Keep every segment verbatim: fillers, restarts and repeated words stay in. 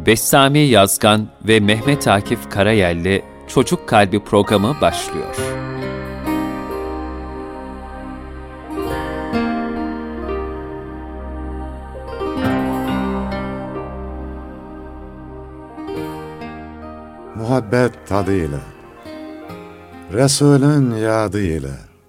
Bestami Yazgan ve Mehmet Akif Karayel'le Çocuk Kalbi programı başlıyor. Muhabbet tadıyla, Resulün yadı ile,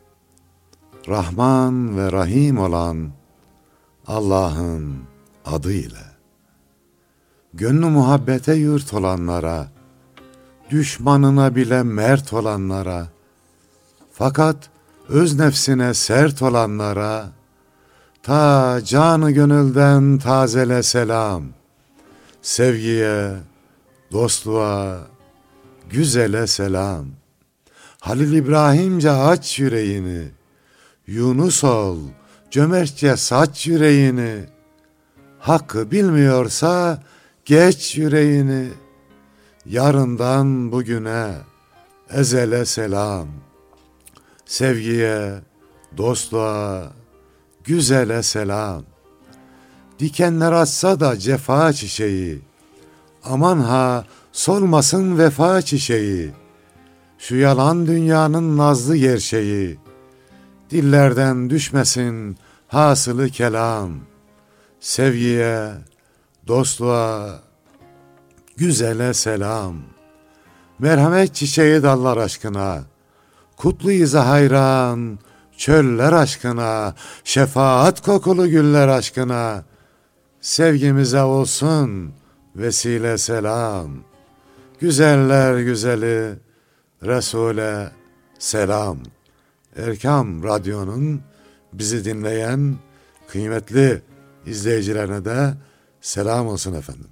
Rahman ve Rahim olan Allah'ın adıyla, gönlü muhabbete yurt olanlara, düşmanına bile mert olanlara, fakat öz nefsine sert olanlara, ta canı gönülden tazele selam, sevgiye, dostluğa, güzele selam. Halil İbrahimce aç yüreğini, Yunus ol, cömertçe saç yüreğini, hakkı bilmiyorsa geç yüreğini, yarından bugüne ezele selam. Sevgiye, dostluğa, güzele selam. Dikenler açsa da cefa çiçeği, aman ha solmasın vefa çiçeği. Şu yalan dünyanın nazlı gerçeği, dillerden düşmesin hasılı kelam. Sevgiye, dostluğa, güzele selam. Merhamet çiçeği dallar aşkına, kutluyuz hayran çöller aşkına, şefaat kokulu güller aşkına. Sevgimize olsun vesile selam. Güzeller güzeli Resul'e selam. Erkam Radyo'nun bizi dinleyen kıymetli izleyicilerine de selam olsun efendim.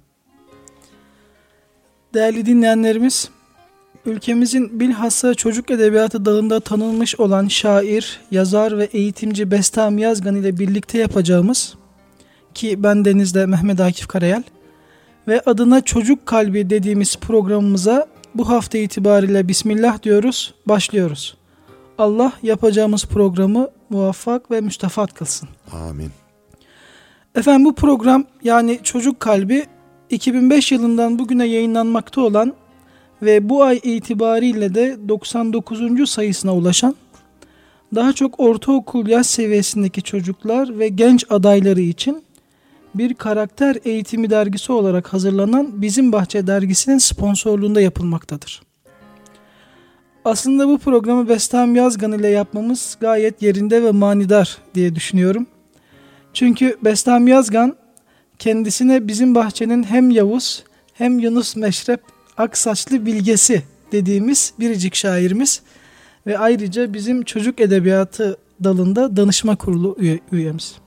Değerli dinleyenlerimiz, ülkemizin bilhassa çocuk edebiyatı dalında tanınmış olan şair, yazar ve eğitimci Bestami Yazgan ile birlikte yapacağımız, ki ben Deniz'de Mehmet Akif Karayel ve adına Çocuk Kalbi dediğimiz programımıza bu hafta itibariyle Bismillah diyoruz, başlıyoruz. Allah yapacağımız programı muvaffak ve müstefat kılsın. Amin. Efendim, bu program yani Çocuk Kalbi iki bin beş yılından bugüne yayınlanmakta olan ve bu ay itibariyle de doksan dokuzuncu sayısına ulaşan, daha çok ortaokul yaş seviyesindeki çocuklar ve genç adayları için bir karakter eğitimi dergisi olarak hazırlanan Bizim Bahçe dergisinin sponsorluğunda yapılmaktadır. Aslında bu programı Bestami Yazgan ile yapmamız gayet yerinde ve manidar diye düşünüyorum. Çünkü Bestami Yazgan kendisine Bizim Bahçe'nin hem Yavuz hem Yunus Meşrep Aksaçlı bilgesi dediğimiz biricik şairimiz ve ayrıca bizim çocuk edebiyatı dalında danışma kurulu üye, üyemiz.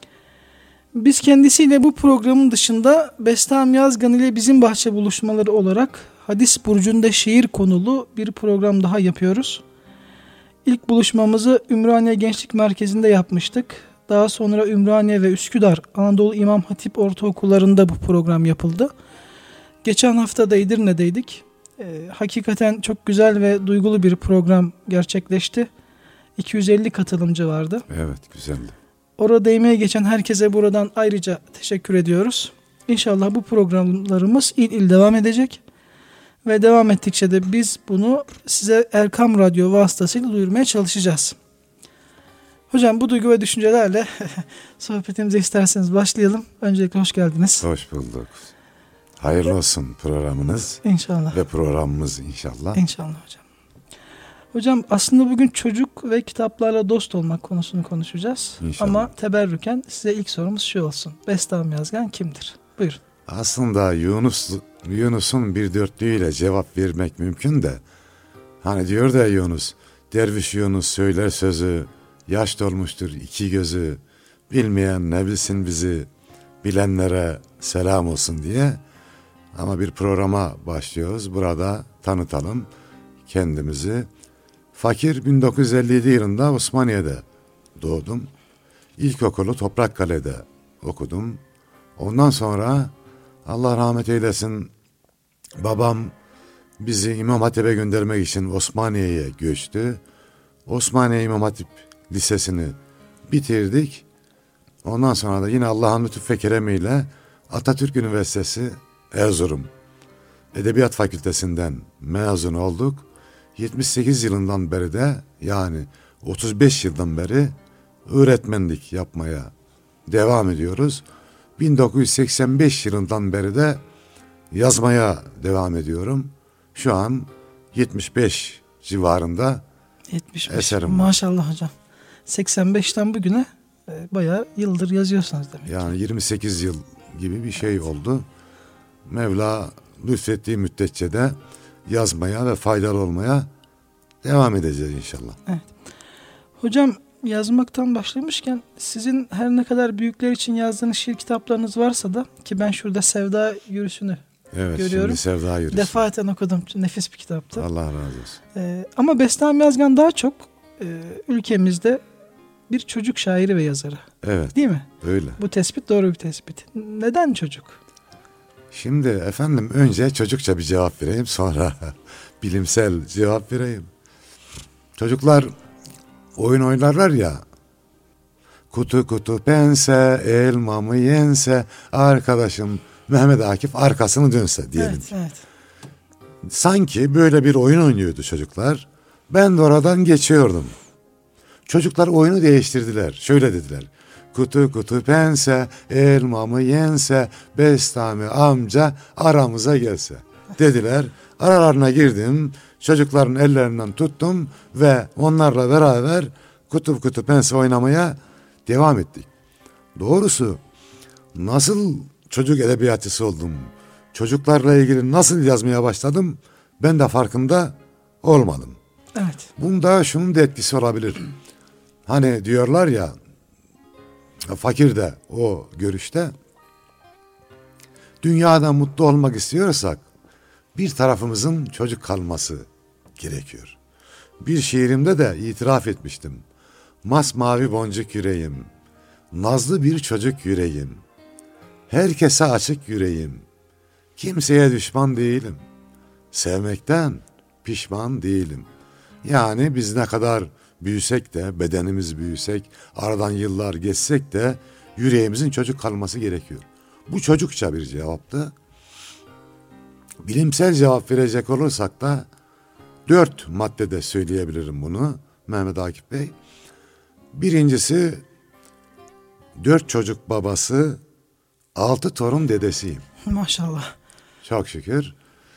Biz kendisiyle bu programın dışında Bestami Yazgan ile Bizim Bahçe buluşmaları olarak Hadis Burcu'nda şiir konulu bir program daha yapıyoruz. İlk buluşmamızı Ümraniye Gençlik Merkezi'nde yapmıştık. Daha sonra Ümraniye ve Üsküdar Anadolu İmam Hatip Ortaokullarında bu program yapıldı. Geçen hafta da Edirne'deydik. Ee, hakikaten çok güzel ve duygulu bir program gerçekleşti. iki yüz elli katılımcı vardı. Evet, güzeldi. Orada emeği geçen herkese buradan ayrıca teşekkür ediyoruz. İnşallah bu programlarımız il il devam edecek. Ve devam ettikçe de biz bunu size Erkam Radyo vasıtasıyla duyurmaya çalışacağız. Hocam, bu duygu ve düşüncelerle sohbetimize isterseniz başlayalım. Öncelikle hoş geldiniz. Hoş bulduk. Hayırlı olsun programınız. İnşallah. Ve programımız inşallah. İnşallah hocam. Hocam, aslında bugün çocuk ve kitaplarla dost olmak konusunu konuşacağız. İnşallah. Ama teberrüken size ilk sorumuz şu olsun. Bestami Yazgan kimdir? Buyurun. Aslında Yunus Yunus'un bir dörtlüğüyle cevap vermek mümkün de, hani diyor da Yunus, derviş Yunus söyler sözü, yaş dolmuştur iki gözü, bilmeyen ne bilsin bizi, bilenlere selam olsun diye. Ama bir programa başlıyoruz. Burada tanıtalım kendimizi. Fakir bin dokuz yüz elli yedi yılında Osmaniye'de doğdum. İlkokulu Toprakkale'de okudum. Ondan sonra Allah rahmet eylesin, babam bizi İmam Hatip'e göndermek için Osmaniye'ye göçtü. Osmaniye İmam Hatip Lisesi'ni bitirdik. Ondan sonra da yine Allah'ın lütuf ve keremiyle Atatürk Üniversitesi Erzurum Edebiyat Fakültesinden mezun olduk. yetmiş sekiz yılından beri de, yani otuz beş yıldan beri öğretmenlik yapmaya devam ediyoruz. bin dokuz yüz seksen beş yılından beri de yazmaya devam ediyorum. Şu an yetmiş beş civarında yetmiş beş eserim var. Maşallah hocam. seksen beşten bugüne e, bayağı yıldır yazıyorsunuz demek. Yani yirmi sekiz yıl gibi bir şey oldu. Mevla lütfettiği müddetçe de yazmaya ve faydalı olmaya devam edeceğiz inşallah. Evet. Hocam, yazmaktan başlamışken sizin her ne kadar büyükler için yazdığınız şiir kitaplarınız varsa da, ki ben şurada Sevda Yürüsü'nü Evet, görüyorum. şimdi Sevda Yürüsü. Defaten okudum. Nefis bir kitaptı. Allah razı olsun. Ee, ama Bestami Yazgan daha çok e, ülkemizde bir çocuk şairi ve yazarı. Evet. Değil mi? Öyle. Bu tespit doğru bir tespit. Neden çocuk? Şimdi efendim, önce çocukça bir cevap vereyim, sonra bilimsel cevap vereyim. Çocuklar oyun oynarlar ya. Kutu kutu pense, elma mı yense, arkadaşım Mehmet Akif arkasını dönse diyelim. Evet, evet. Sanki böyle bir oyun oynuyordu çocuklar. Ben de oradan geçiyordum. Çocuklar oyunu değiştirdiler. Şöyle dediler: kutu kutu pense, elma mı yense, Bestami amca aramıza gelse dediler. Aralarına girdim. Çocukların ellerinden tuttum ve onlarla beraber kutu kutu pense oynamaya devam ettik. Doğrusu nasıl çocuk edebiyatçısı oldum, çocuklarla ilgili nasıl yazmaya başladım, ben de farkında olmadım. Evet. Bunda şunun da etkisi olabilir. Hani diyorlar ya, fakir de o görüşte, dünyada mutlu olmak istiyorsak bir tarafımızın çocuk kalması gerekiyor. Bir şiirimde de itiraf etmiştim. Masmavi boncuk yüreğim, nazlı bir çocuk yüreğim, herkese açık yüreğim, kimseye düşman değilim, sevmekten pişman değilim. Yani biz ne kadar büyüsek de, bedenimiz büyüsek, aradan yıllar geçsek de yüreğimizin çocuk kalması gerekiyor. Bu çocukça bir cevaptı. Bilimsel cevap verecek olursak da dört maddede söyleyebilirim bunu Mehmet Akif Bey. Birincisi, dört çocuk babası, altı torun dedesiyim. Maşallah. Çok şükür.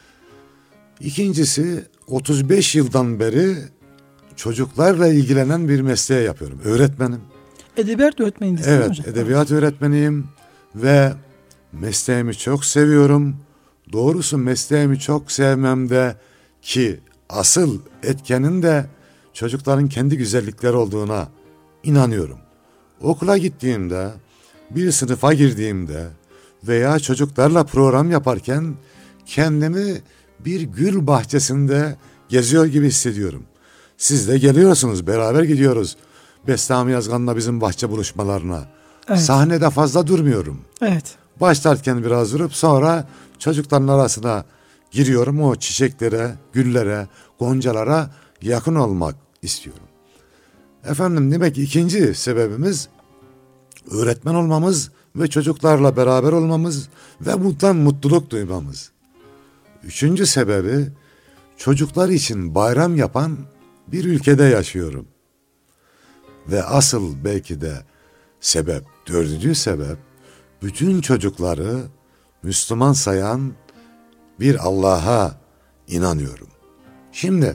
İkincisi, otuz beş yıldan beri çocuklarla ilgilenen bir mesleği yapıyorum. Öğretmenim. Edebiyat öğretmeniniz değil mi Evet, hocam? edebiyat öğretmeniyim ve mesleğimi çok seviyorum. Doğrusu mesleğimi çok sevmemde ki asıl etkenin de çocukların kendi güzellikleri olduğuna inanıyorum. Okula gittiğimde, bir sınıfa girdiğimde veya çocuklarla program yaparken kendimi bir gül bahçesinde geziyor gibi hissediyorum. Siz de geliyorsunuz, beraber gidiyoruz Bestami Yazgan'la bizim bahçe buluşmalarına. Evet. Sahnede fazla durmuyorum. Evet. Başlarken biraz durup sonra çocukların arasına giriyorum, o çiçeklere, güllere, goncalara yakın olmak istiyorum. Efendim, demek ki ikinci sebebimiz öğretmen olmamız ve çocuklarla beraber olmamız ve bundan mutluluk duymamız. Üçüncü sebebi, çocuklar için bayram yapan bir ülkede yaşıyorum. Ve asıl belki de sebep, dördüncü sebep, bütün çocukları Müslüman sayan bir Allah'a inanıyorum. Şimdi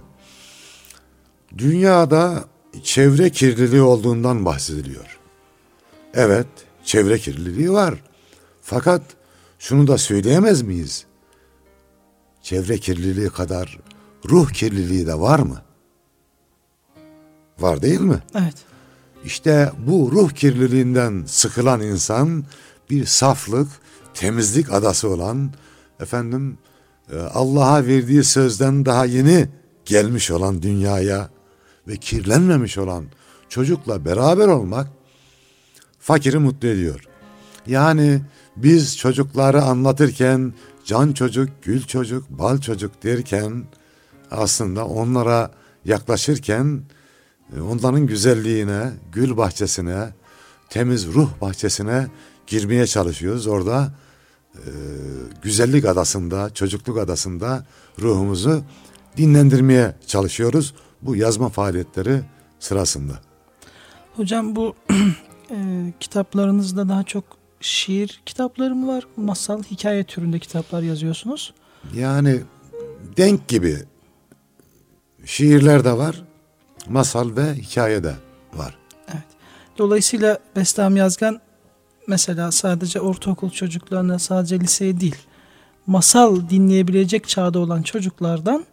dünyada çevre kirliliği olduğundan bahsediliyor. Evet, çevre kirliliği var. Fakat şunu da söyleyemez miyiz? Çevre kirliliği kadar ruh kirliliği de var mı? Var değil mi? Evet. İşte bu ruh kirliliğinden sıkılan insan, bir saflık, temizlik adası olan, efendim Allah'a verdiği sözden daha yeni gelmiş olan dünyaya ve kirlenmemiş olan çocukla beraber olmak fakiri mutlu ediyor. Yani biz çocukları anlatırken can çocuk, gül çocuk, bal çocuk derken aslında onlara yaklaşırken onların güzelliğine, gül bahçesine, temiz ruh bahçesine girmeye çalışıyoruz. Orada e, güzellik adasında, çocukluk adasında ruhumuzu dinlendirmeye çalışıyoruz bu yazma faaliyetleri sırasında. Hocam bu e, kitaplarınızda daha çok şiir kitapları mı var? Masal, hikaye türünde kitaplar yazıyorsunuz. Yani denk gibi şiirler de var, masal ve hikaye de var. Evet. Dolayısıyla Bestami Yazgan mesela sadece ortaokul çocuklarına, sadece liseye değil, masal dinleyebilecek çağda olan çocuklardan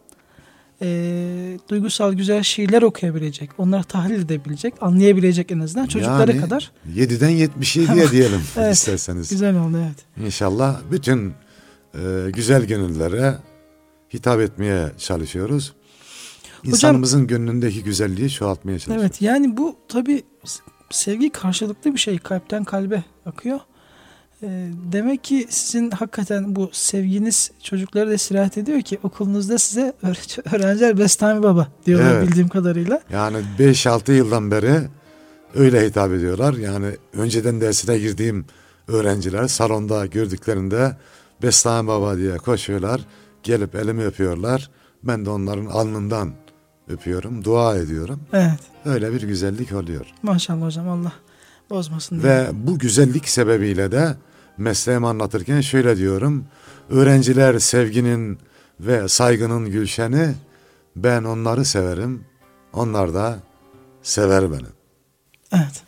e, duygusal güzel şiirler okuyabilecek, onları tahlil edebilecek, anlayabilecek en azından çocuklara yani, kadar. yediden yetmiş yediye diyelim evet, isterseniz. Güzel oldu, evet. İnşallah bütün e, güzel gönüllere hitap etmeye çalışıyoruz. İnsanımızın Hocam, gönlündeki güzelliği çoğaltmaya çalışıyoruz. Evet, yani bu tabii sevgi karşılıklı bir şey, kalpten kalbe akıyor. E, demek ki sizin hakikaten bu sevginiz çocuklara da sirayet ediyor ki okulunuzda size öğrenciler Bestami Baba diyorlar, evet, bildiğim kadarıyla. Yani beş altı yıldan beri öyle hitap ediyorlar. Yani önceden dersine girdiğim öğrenciler salonda gördüklerinde Bestami Baba diye koşuyorlar. Gelip elimi öpüyorlar. Ben de onların alnından öpüyorum, dua ediyorum. Evet. Öyle bir güzellik oluyor. Maşallah hocam, Allah bozmasın. Ve bu güzellik sebebiyle de mesleğimi anlatırken şöyle diyorum. Öğrenciler sevginin ve saygının gülşeni, ben onları severim, onlar da sever beni. Evet.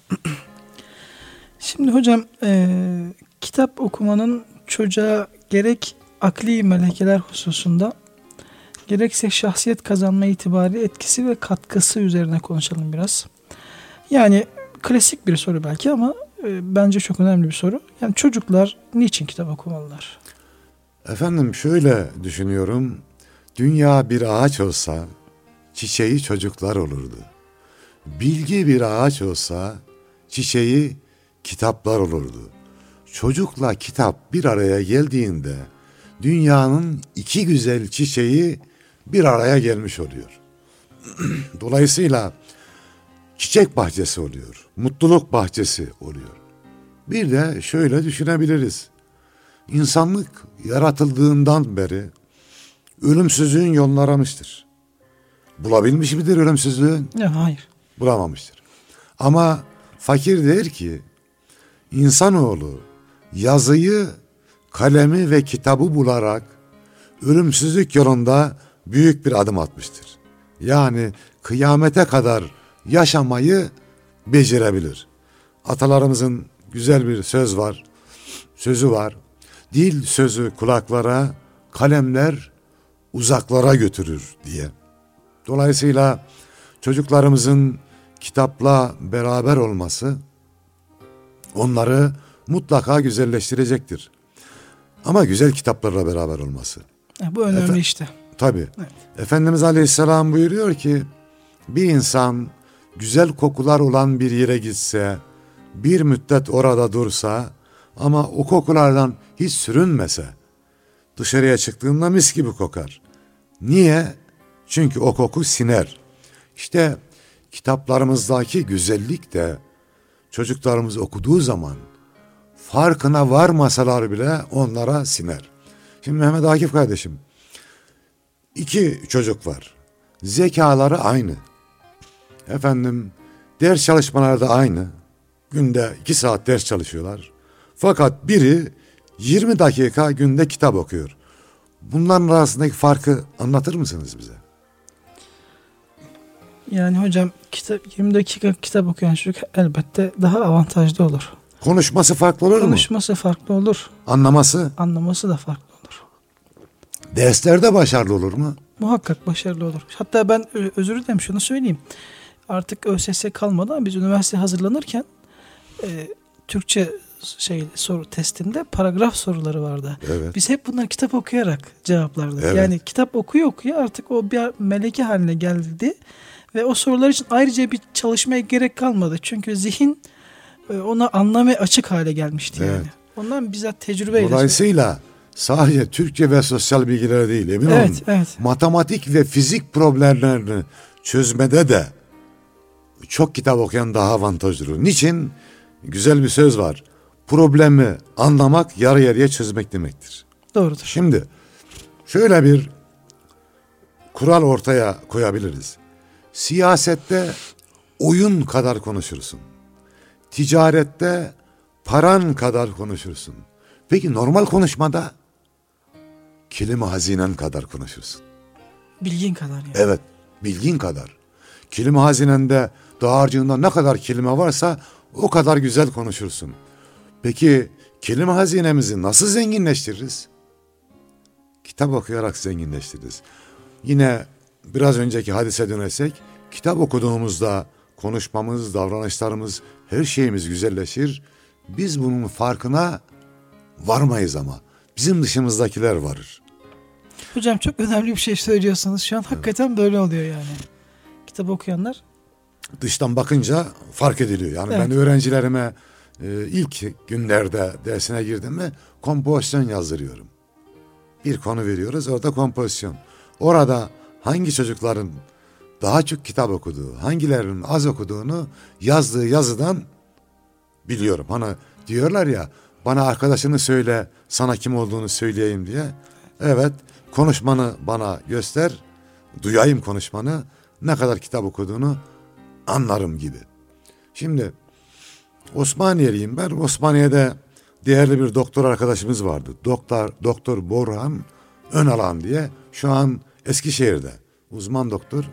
Şimdi hocam e, kitap okumanın çocuğa gerek akli melekeler hususunda gerekse şahsiyet kazanma itibariyle etkisi ve katkısı üzerine konuşalım biraz. Yani klasik bir soru belki ama e, bence çok önemli bir soru. Yani çocuklar niçin kitap okumalılar? Efendim şöyle düşünüyorum. Dünya bir ağaç olsa çiçeği çocuklar olurdu. Bilgi bir ağaç olsa çiçeği kitaplar olurdu. Çocukla kitap bir araya geldiğinde dünyanın iki güzel çiçeği bir araya gelmiş oluyor. Dolayısıyla çiçek bahçesi oluyor. Mutluluk bahçesi oluyor. Bir de şöyle düşünebiliriz. İnsanlık yaratıldığından beri ölümsüzlüğün yolunu aramıştır. Bulabilmiş midir ölümsüzlüğün? Ya, hayır. Bulamamıştır. Ama fakir der ki insanoğlu yazıyı, kalemi ve kitabı bularak ölümsüzlük yolunda büyük bir adım atmıştır. Yani kıyamete kadar yaşamayı becerebilir. Atalarımızın güzel bir söz var, sözü var. Dil sözü kulaklara, kalemler uzaklara götürür diye. Dolayısıyla çocuklarımızın kitapla beraber olması onları mutlaka güzelleştirecektir. Ama güzel kitaplarla beraber olması. Ya, bu önemli Efe- işte. Tabii. Evet. Efendimiz Aleyhisselam buyuruyor ki bir insan güzel kokular olan bir yere gitse, bir müddet orada dursa ama o kokulardan hiç sürünmese dışarıya çıktığında mis gibi kokar. Niye? Çünkü o koku siner. İşte kitaplarımızdaki güzellik de çocuklarımız okuduğu zaman farkına varmasalar bile onlara siner. Şimdi Mehmet Akif kardeşim, iki çocuk var. Zekaları aynı. Efendim, ders çalışmaları da aynı. Günde iki saat ders çalışıyorlar. Fakat biri yirmi dakika günde kitap okuyor. Bunların arasındaki farkı anlatır mısınız bize? Yani hocam kitap, yirmi dakika kitap okuyan çocuk elbette daha avantajlı olur. Konuşması farklı olur mu? Konuşması farklı olur. Anlaması? Anlaması da farklı olur. Derslerde başarılı olur mu? Muhakkak başarılı olur. Hatta ben özür dilerim şunu söyleyeyim. Artık ÖSS kalmadı ama biz üniversite hazırlanırken e, Türkçe şey soru testinde paragraf soruları vardı. Evet. Biz hep bunları kitap okuyarak cevaplardık. Evet. Yani kitap okuyor okuyor artık o bir meleke haline geldi ve o sorular için ayrıca bir çalışmaya gerek kalmadı. Çünkü zihin ona anlamaya açık hale gelmişti evet. Yani. Ondan bizzat tecrübeyle. Dolayısıyla sadece Türkçe ve sosyal bilgiler değil, emin evet, olun. Evet. Matematik ve fizik problemlerini çözmede de çok kitap okuyan daha avantajlı. Niçin? Güzel bir söz var. problemi anlamak, yarı yarıya çözmek demektir. Doğrudur. Şimdi şöyle bir kural ortaya koyabiliriz. Siyasette oyun kadar konuşursun. Ticarette paran kadar konuşursun. Peki normal konuşmada kelime hazinen kadar konuşursun. Bilgin kadar yani. Evet, bilgin kadar. Kelime hazinende, dağarcığında ne kadar kelime varsa o kadar güzel konuşursun. Peki kelime hazinemizi nasıl zenginleştiririz? Kitap okuyarak zenginleştiririz. Yine biraz önceki hadise dönersek, kitap okuduğumuzda konuşmamız, davranışlarımız, her şeyimiz güzelleşir. Biz bunun farkına varmayız ama bizim dışımızdakiler varır. Hocam çok önemli bir şey söylüyorsunuz. Şu an hakikaten evet. Böyle oluyor yani. Kitap okuyanlar. Dıştan bakınca fark ediliyor. Yani evet. Ben öğrencilerime e, ilk günlerde dersine girdim mi kompozisyon yazdırıyorum. Bir konu veriyoruz, orada kompozisyon. Orada hangi çocukların daha çok kitap okuduğu, hangilerinin az okuduğunu yazdığı yazıdan biliyorum. Hani diyorlar ya, bana arkadaşını söyle, sana kim olduğunu söyleyeyim diye. Evet, konuşmanı bana göster, duyayım konuşmanı, ne kadar kitap okuduğunu anlarım gibi. Şimdi Osmaniyeliyim ben. Osmaniye'de değerli bir doktor arkadaşımız vardı. Doktor Doktor Borhan Önalan diye. Şu an Eskişehir'de uzman doktor.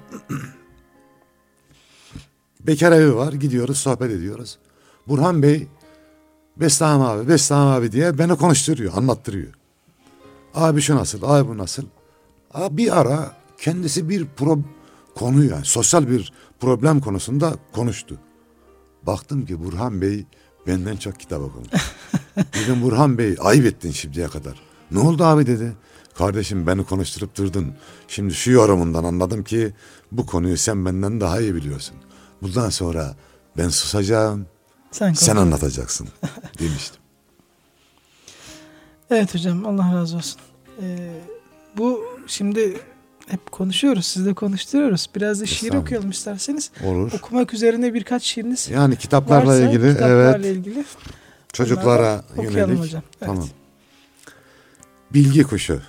Bekar evi var. Gidiyoruz, sohbet ediyoruz. Burhan Bey, Bestami abi, Bestami abi diye beni konuşturuyor, anlattırıyor. Abi şu nasıl, abi bu nasıl? Abi bir ara kendisi bir pro konu yani sosyal bir problem konusunda konuştu. Baktım ki Burhan Bey benden çok kitap okumuş. Dedim Burhan Bey ayıp ettin şimdiye kadar. Ne oldu abi dedi. Kardeşim beni konuşturup durdun. Şimdi şu yorumundan anladım ki bu konuyu sen benden daha iyi biliyorsun. Bundan sonra ben susacağım. Sen, sen anlatacaksın demiştim. Evet hocam, Allah razı olsun. Ee, bu şimdi hep konuşuyoruz, siz de konuşturuyoruz. Biraz da şiir okuyalım isterseniz. Olur. Okumak üzerine birkaç şiiriniz yani kitaplarla varsa, ilgili, kitaplarla evet. ilgili Çocuklara yönelik. Hocam. Evet. Tamam. Bilgi kuşu.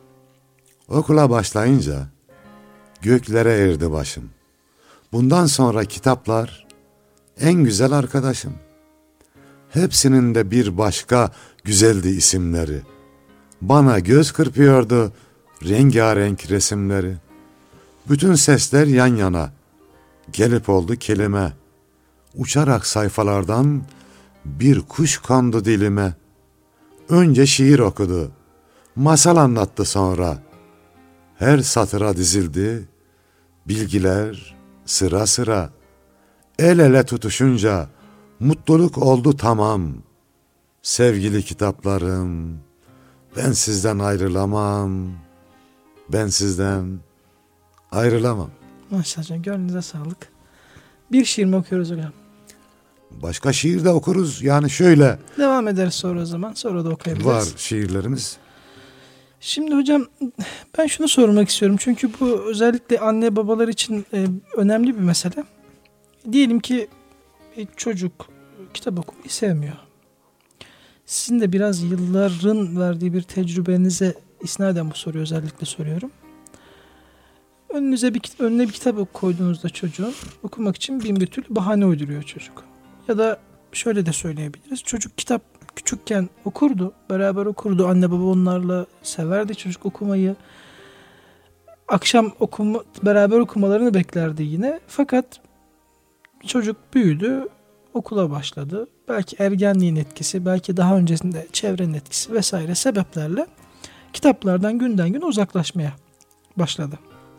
Okula başlayınca göklere erdi başım. Bundan sonra kitaplar en güzel arkadaşım. Hepsinin de bir başka güzeldi isimleri. Bana göz kırpıyordu rengarenk resimleri. Bütün sesler yan yana. Gelip oldu kelime. Uçarak sayfalardan bir kuş kondu dilime. Önce şiir okudu. Masal anlattı sonra. Her satıra dizildi. Bilgiler sıra sıra. El ele tutuşunca mutluluk oldu tamam. Sevgili kitaplarım, ben sizden ayrılamam. Ben sizden ayrılamam. Maşallah hocam, gönlünüze sağlık. Bir şiir mi okuyoruz hocam? Başka şiir de okuruz. Yani şöyle. Devam ederiz sonra o zaman. Sonra da okuyabiliriz. Var şiirlerimiz. Şimdi hocam ben şunu sormak istiyorum. Çünkü bu özellikle anne babalar için e, önemli bir mesele. Diyelim ki bir çocuk kitap okumayı sevmiyor. Sizin de biraz yılların verdiği bir tecrübenize isnaden bu soruyu özellikle soruyorum. Önünüze bir, önüne bir kitap koyduğunuzda çocuğun okumak için bin bir türlü bahane uyduruyor çocuk. Ya da şöyle de söyleyebiliriz. Çocuk kitap küçükken okurdu. Beraber okurdu. Anne baba onlarla severdi çocuk okumayı. Akşam okuma, beraber okumalarını beklerdi yine. Fakat çocuk büyüdü. Okula başladı. Belki ergenliğin etkisi, belki daha öncesinde çevrenin etkisi vesaire sebeplerle kitaplardan günden güne uzaklaşmaya başladı.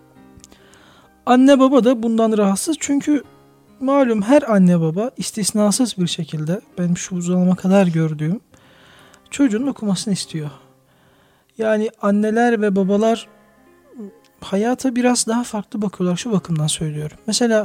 Anne baba da bundan rahatsız çünkü malum her anne baba istisnasız bir şekilde benim şu zamana kadar gördüğüm çocuğun okumasını istiyor. Yani anneler ve babalar hayata biraz daha farklı bakıyorlar, şu bakımdan söylüyorum. Mesela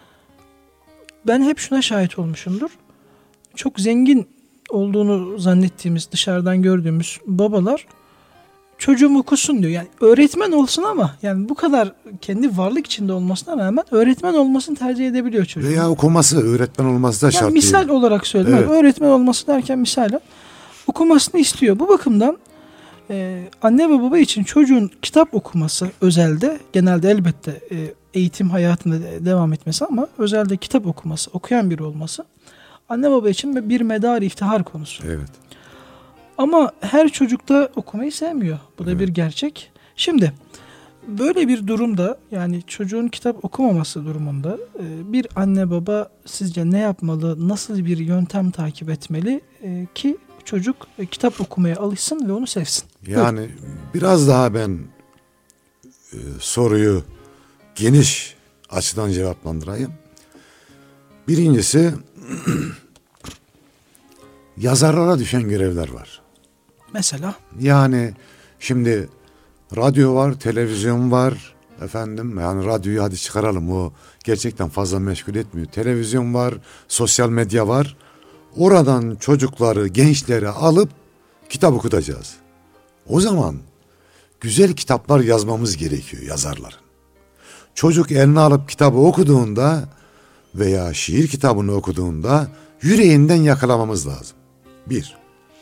ben hep şuna şahit olmuşumdur. Çok zengin olduğunu zannettiğimiz, dışarıdan gördüğümüz babalar çocuğum okusun diyor. Yani öğretmen olsun ama yani bu kadar kendi varlık içinde olmasına rağmen öğretmen olmasını tercih edebiliyor çocuk. Veya okuması, öğretmen olması da yani şart misal değil. olarak söyledim. Evet. Yani öğretmen olması derken misal okumasını istiyor. Bu bakımdan e, anne ve baba için çocuğun kitap okuması özelde, genelde elbette e, eğitim hayatında de devam etmesi ama özelde kitap okuması, okuyan biri olması anne baba için bir medar iftihar konusu. Evet. Ama her çocuk da okumayı sevmiyor. Bu da evet. bir gerçek. Şimdi böyle bir durumda, yani çocuğun kitap okumaması durumunda e, bir anne baba sizce ne yapmalı, nasıl bir yöntem takip etmeli e, ki çocuk e, kitap okumaya alışsın ve onu sevsin? Yani Buyurun. biraz daha ben e, soruyu geniş açıdan cevaplandırayım. Birincisi yazarlara düşen görevler var. Mesela? Yani şimdi radyo var, televizyon var, efendim yani radyoyu hadi çıkaralım, o gerçekten fazla meşgul etmiyor. Televizyon var, sosyal medya var. Oradan çocukları, gençleri alıp kitap okutacağız. O zaman güzel kitaplar yazmamız gerekiyor yazarların. Çocuk eline alıp kitabı okuduğunda veya şiir kitabını okuduğunda yüreğinden yakalamamız lazım. Bir.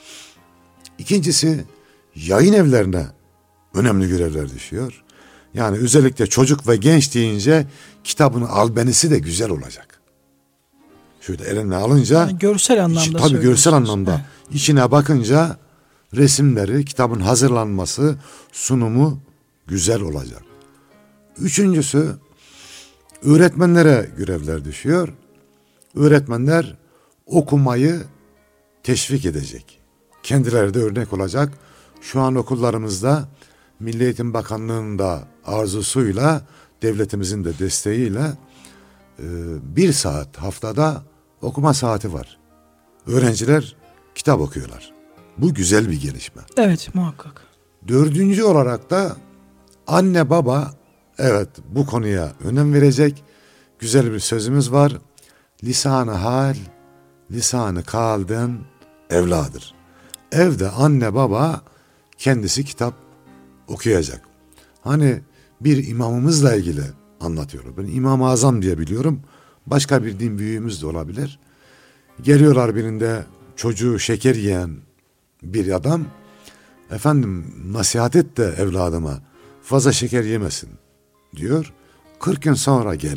İkincisi, yayın evlerine önemli görevler düşüyor. Yani özellikle çocuk ve genç deyince kitabın albenisi de güzel olacak. Şöyle eline alınca, yani görsel anlamda içi, tabii görsel anlamda He. içine bakınca resimleri, kitabın hazırlanması, sunumu güzel olacak. Üçüncüsü, öğretmenlere görevler düşüyor. Öğretmenler okumayı teşvik edecek. Kendileri de örnek olacak. Şu an okullarımızda Milli Eğitim Bakanlığı'nın da arzusuyla, devletimizin de desteğiyle bir saat haftada okuma saati var. Öğrenciler kitap okuyorlar. Bu güzel bir gelişme. Evet, muhakkak. Dördüncü olarak da anne baba evet bu konuya önem verecek. Güzel bir sözümüz var. Lisan-ı hal, lisan-ı kalden evladır. Evde anne baba kendisi kitap okuyacak. Hani bir imamımızla ilgili anlatıyorum. Ben İmam-ı Azam diye biliyorum. Başka bir din büyüğümüz de olabilir. Geliyorlar birinde çocuğu şeker yiyen bir adam. Efendim nasihat et de evladıma fazla şeker yemesin diyor. kırk gün sonra gel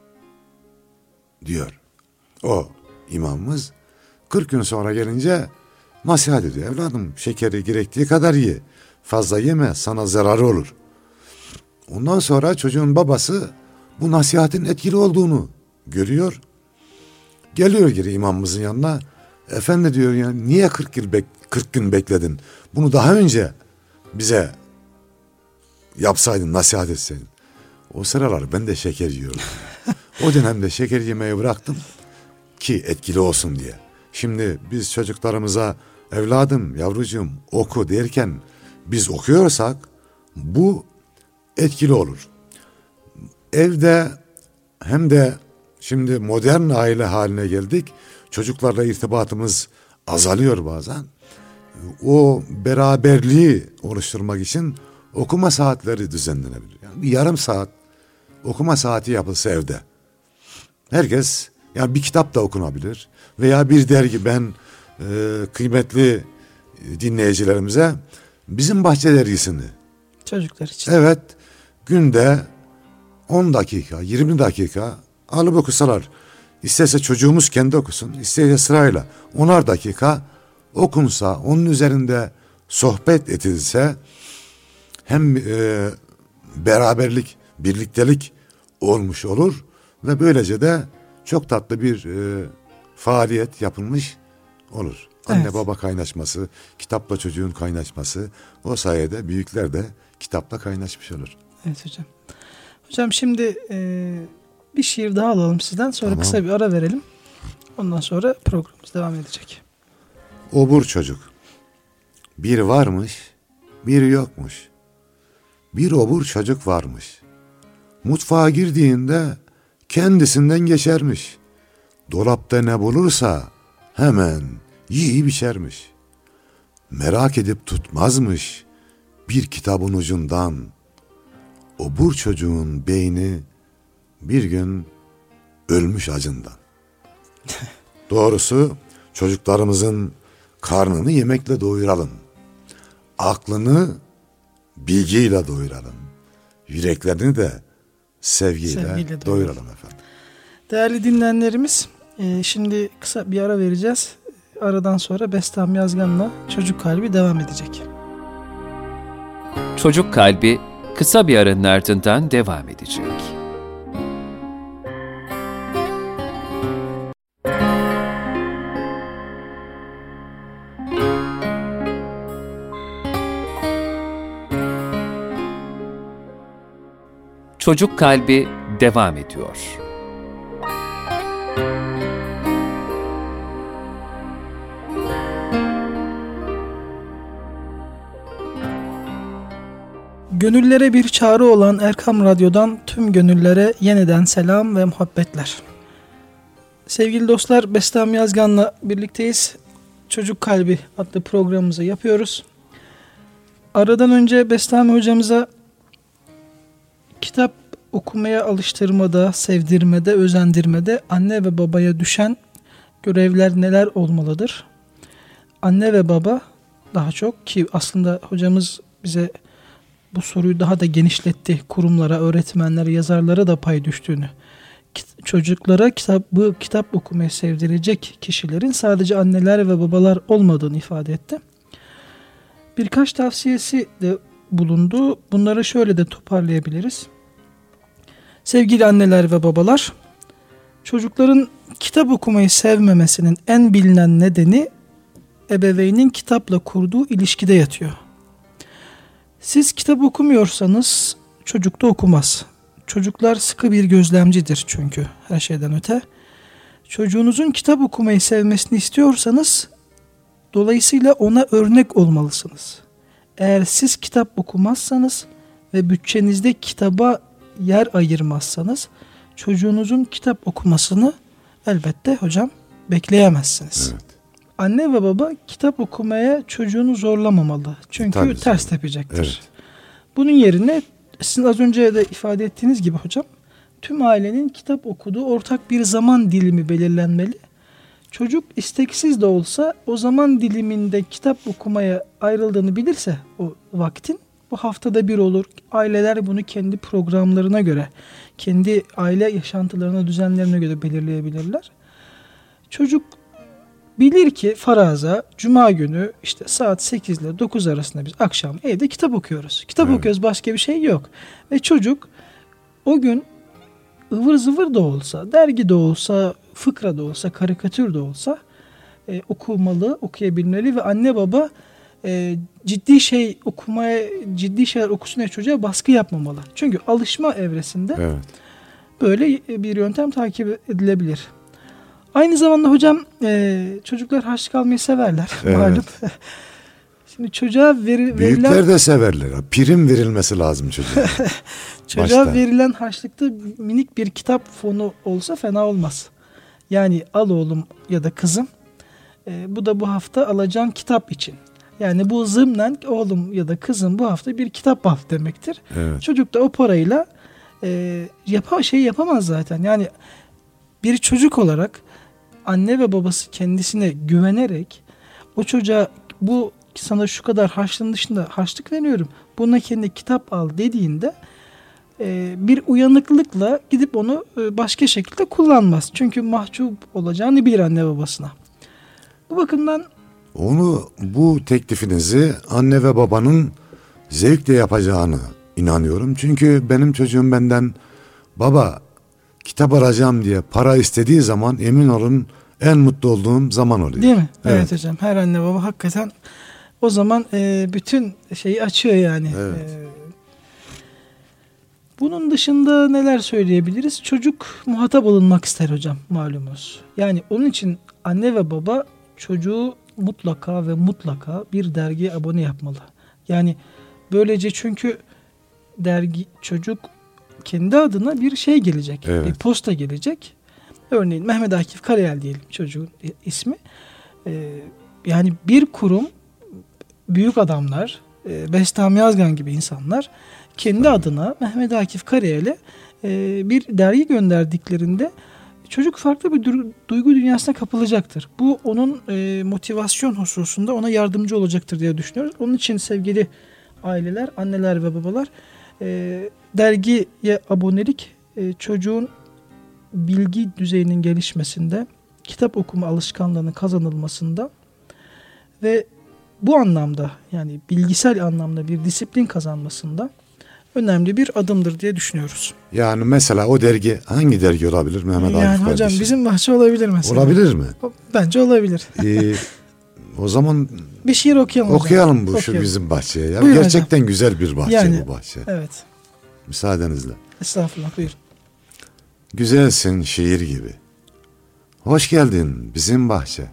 diyor. O imamımız kırk gün sonra gelince nasihat ediyor. Evladım şekeri gerektiği kadar ye. Fazla yeme, sana zararı olur. Ondan sonra çocuğun babası bu nasihatin etkili olduğunu görüyor. Geliyor geri imamımızın yanına. Efendi diyor ya niye kırk yıl bek kırk gün bekledin? Bunu daha önce bize yapsaydın, nasihat etseydin. O sıralar ben de şeker yiyordum. O dönemde şeker yemeyi bıraktım ki etkili olsun diye. Şimdi biz çocuklarımıza evladım, yavrucuğum oku derken biz okuyorsak bu etkili olur. Evde hem de şimdi modern aile haline geldik. Çocuklarla irtibatımız azalıyor bazen. O beraberliği oluşturmak için okuma saatleri düzenlenebilir. Yani bir yarım saat okuma saati yapılsa evde. Herkes yani bir kitap da okunabilir. Veya bir dergi ben e, kıymetli dinleyicilerimize Bizim Bahçe dergisini. Çocuklar için. Evet günde on dakika yirmi dakika alıp okusalar. İsterse çocuğumuz kendi okusun, isterse sırayla onar dakika okunsa, onun üzerinde sohbet edilse hem e, beraberlik, birliktelik olmuş olur ve böylece de çok tatlı bir e, faaliyet yapılmış olur. Anne evet. baba kaynaşması, kitapla çocuğun kaynaşması, o sayede büyükler de kitapla kaynaşmış olur. Evet hocam. Hocam şimdi e, bir şiir daha alalım sizden, sonra tamam. kısa bir ara verelim. Ondan sonra programımız devam edecek. Obur çocuk. Bir varmış, bir yokmuş. Bir obur çocuk varmış. Mutfağa girdiğinde kendisinden geçermiş. Dolapta ne bulursa hemen yiyip içermiş. Merak edip tutmazmış. bir kitabın ucundan obur çocuğun beyni bir gün ölmüş acından. Doğrusu çocuklarımızın karnını yemekle doyuralım. Aklını bilgiyle doyuralım. Yüreklerini de sevgiyle, sevgiyle doyuralım efendim. Değerli dinleyenlerimiz, e, şimdi kısa bir ara vereceğiz. Aradan sonra Bestami Yazgan'la Çocuk Kalbi devam edecek. Çocuk Kalbi kısa bir aranın ardından devam edecek. Çocuk Kalbi devam ediyor. Gönüllere bir çağrı olan Erkam Radyo'dan tüm gönüllere yeniden selam ve muhabbetler. Sevgili dostlar, Bestami Yazgan'la birlikteyiz. Çocuk Kalbi adlı programımızı yapıyoruz. Aradan önce Bestami hocamıza kitap okumaya alıştırmada, sevdirmede, özendirmede anne ve babaya düşen görevler neler olmalıdır? Anne ve baba daha çok, ki aslında hocamız bize bu soruyu daha da genişletti. Kurumlara, öğretmenlere, yazarlara da pay düştüğünü. Çocuklara kitabı, kitap okumayı sevdirecek kişilerin sadece anneler ve babalar olmadığını ifade etti. Birkaç tavsiyesi de bulundu. Bunları şöyle de toparlayabiliriz. Sevgili anneler ve babalar, çocukların kitap okumayı sevmemesinin en bilinen nedeni ebeveynin kitapla kurduğu ilişkide yatıyor. Siz kitap okumuyorsanız çocuk da okumaz. Çocuklar sıkı bir gözlemcidir çünkü her şeyden öte. Çocuğunuzun kitap okumayı sevmesini istiyorsanız dolayısıyla ona örnek olmalısınız. Eğer siz kitap okumazsanız ve bütçenizde kitaba yer ayırmazsanız çocuğunuzun kitap okumasını elbette hocam bekleyemezsiniz. Evet. Anne ve baba kitap okumaya çocuğunu zorlamamalı. Çünkü Tabii ters sonra. tepecektir. Evet. Bunun yerine sizin az önce de ifade ettiğiniz gibi hocam, tüm ailenin kitap okuduğu ortak bir zaman dilimi belirlenmeli. Çocuk isteksiz de olsa o zaman diliminde kitap okumaya ayrıldığını bilirse o vaktin, bu haftada bir olur. Aileler bunu kendi programlarına göre, kendi aile yaşantılarına, düzenlerine göre belirleyebilirler. Çocuk bilir ki faraza cuma günü işte saat sekiz ile dokuz arasında biz akşam evde kitap okuyoruz. Kitap evet. okuyoruz, başka bir şey yok. Ve çocuk o gün ıvır zıvır da olsa, dergi de olsa, fıkra da olsa, karikatür de olsa e, okumalı, okuyabilmeli ve anne baba e, ciddi şey okumaya, ciddi şeyler okusun diye çocuğa baskı yapmamalı. Çünkü alışma evresinde evet. böyle bir yöntem takip edilebilir. Aynı zamanda hocam e, çocuklar harçlık almayı severler. Evet. Malum. Şimdi çocuğa veri, verilen... Büyükler de severler. Prim verilmesi lazım çocuğa. Çocuğa Başta. verilen harçlıkta minik bir kitap fonu olsa fena olmaz. Yani al oğlum ya da kızım. E, bu da bu hafta alacağın kitap için. Yani bu zımnen oğlum ya da kızım bu hafta bir kitap al demektir. Evet. Çocuk da o parayla e, yapa, şey yapamaz zaten. Yani bir çocuk olarak anne ve babası kendisine güvenerek o çocuğa bu sana şu kadar harçlığın dışında harçlık veriyorum, buna kendi kitap al dediğinde e, bir uyanıklıkla gidip onu e, başka şekilde kullanmaz. Çünkü mahcup olacağını bilir anne babasına. Bu bakımdan onu, bu teklifinizi anne ve babanın zevkle yapacağını inanıyorum. Çünkü benim çocuğum benden baba kitap alacağım diye para istediği zaman emin olun en mutlu olduğum zaman oluyor. Değil mi? Evet, evet hocam. Her anne baba hakikaten o zaman e, bütün şeyi açıyor yani. Evet. E, bunun dışında neler söyleyebiliriz? Çocuk muhatap olunmak ister hocam, malumunuz. Yani onun için anne ve baba çocuğu mutlaka ve mutlaka bir dergiye abone yapmalı. Yani böylece, çünkü dergi, çocuk kendi adına bir şey gelecek. Evet. Bir posta gelecek. Örneğin Mehmet Akif Karayel diyelim çocuğun ismi. Ee, yani bir kurum, büyük adamlar, e, Bestami Yazgan gibi insanlar kendi adına Mehmet Akif Karayel'e e, bir dergi gönderdiklerinde çocuk farklı bir du- duygu dünyasına kapılacaktır. Bu onun e, motivasyon hususunda ona yardımcı olacaktır diye düşünüyoruz. Onun için sevgili aileler, anneler ve babalar, e, dergiye abonelik e, çocuğun bilgi düzeyinin gelişmesinde, kitap okuma alışkanlığının kazanılmasında ve bu anlamda, yani bilgisel anlamda bir disiplin kazanmasında önemli bir adımdır diye düşünüyoruz. Yani mesela o dergi hangi dergi olabilir Mehmet yani Akif hocam kardeşim? Bizim Bahçe olabilir mesela. Olabilir mi? Bence olabilir. Ee, o zaman bir şiir okuyalım okuyalım hocam. bu Okuyalım. şu bizim bahçeye. Ya. Buyurun Gerçekten hocam. güzel bir bahçe Yani, bu bahçe. Evet. Müsaadenizle. Estağfurullah, buyur. Güzelsin şiir gibi. Hoş geldin bizim bahçe.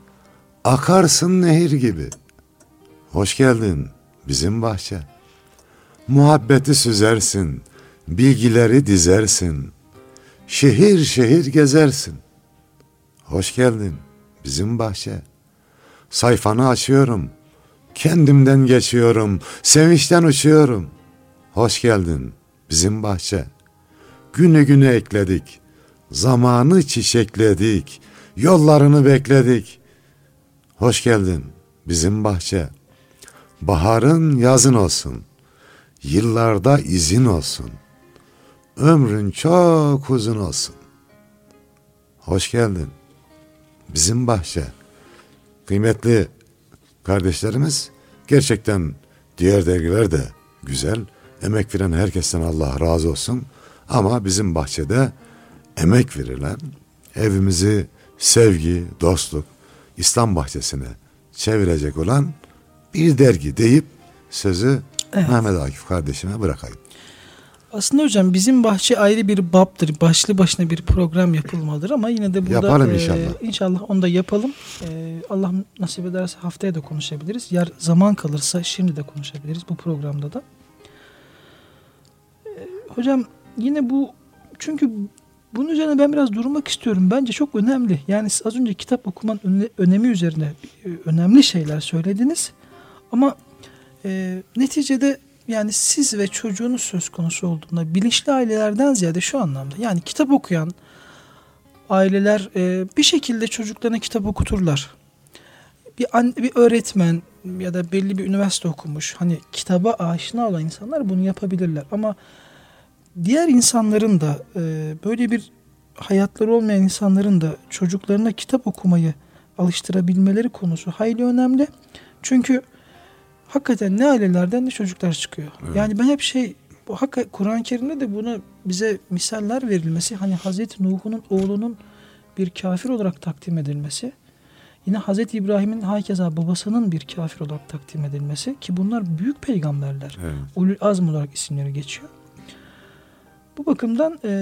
Akarsın nehir gibi. Hoş geldin bizim bahçe. Muhabbeti süzersin, bilgileri dizersin. Şehir şehir gezersin. Hoş geldin bizim bahçe. Sayfanı açıyorum, kendimden geçiyorum, sevinçten uçuyorum. Hoş geldin bizim bahçe. Günü günü ekledik, zamanı çiçekledik, yollarını bekledik. Hoş geldin bizim bahçe. Baharın yazın olsun, yıllarda izin olsun. Ömrün çok uzun olsun. Hoş geldin bizim bahçe. Kıymetli kardeşlerimiz, gerçekten diğer dergiler de güzel. Emek veren herkesten Allah razı olsun. Ama bizim bahçede emek verilen, evimizi sevgi, dostluk, İslam bahçesine çevirecek olan bir dergi deyip sözü evet. Mehmet Akif kardeşime bırakayım. Aslında hocam bizim bahçe ayrı bir babdır. Başlı başına bir program yapılmalıdır ama yine de burada yapalım e, inşallah. İnşallah onu da yapalım. E, Allah nasip ederse haftaya da konuşabiliriz. Yar zaman kalırsa şimdi de konuşabiliriz bu programda da. E, hocam yine bu, çünkü bunun üzerine ben biraz durmak istiyorum. Bence çok önemli. Yani siz az önce kitap okumanın öne, önemi üzerine e, önemli şeyler söylediniz. Ama e, neticede yani siz ve çocuğunuz söz konusu olduğunda bilinçli ailelerden ziyade şu anlamda, yani kitap okuyan aileler e, bir şekilde çocuklarına kitap okuturlar. Bir, an, bir öğretmen ya da belli bir üniversite okumuş, hani kitaba aşina olan insanlar bunu yapabilirler. Ama diğer insanların da e, böyle bir hayatları olmayan insanların da çocuklarına kitap okumayı alıştırabilmeleri konusu hayli önemli. Çünkü hakikaten ne ailelerden ne çocuklar çıkıyor. Evet. Yani ben hep şey, bu Kur'an-ı Kerim'de de buna bize misaller verilmesi, hani Hazreti Nuh'un oğlunun bir kafir olarak takdim edilmesi, yine Hazreti İbrahim'in hakeza babasının bir kafir olarak takdim edilmesi, ki bunlar büyük peygamberler. Evet. Ulul azm olarak isimleri geçiyor. Bu bakımdan e,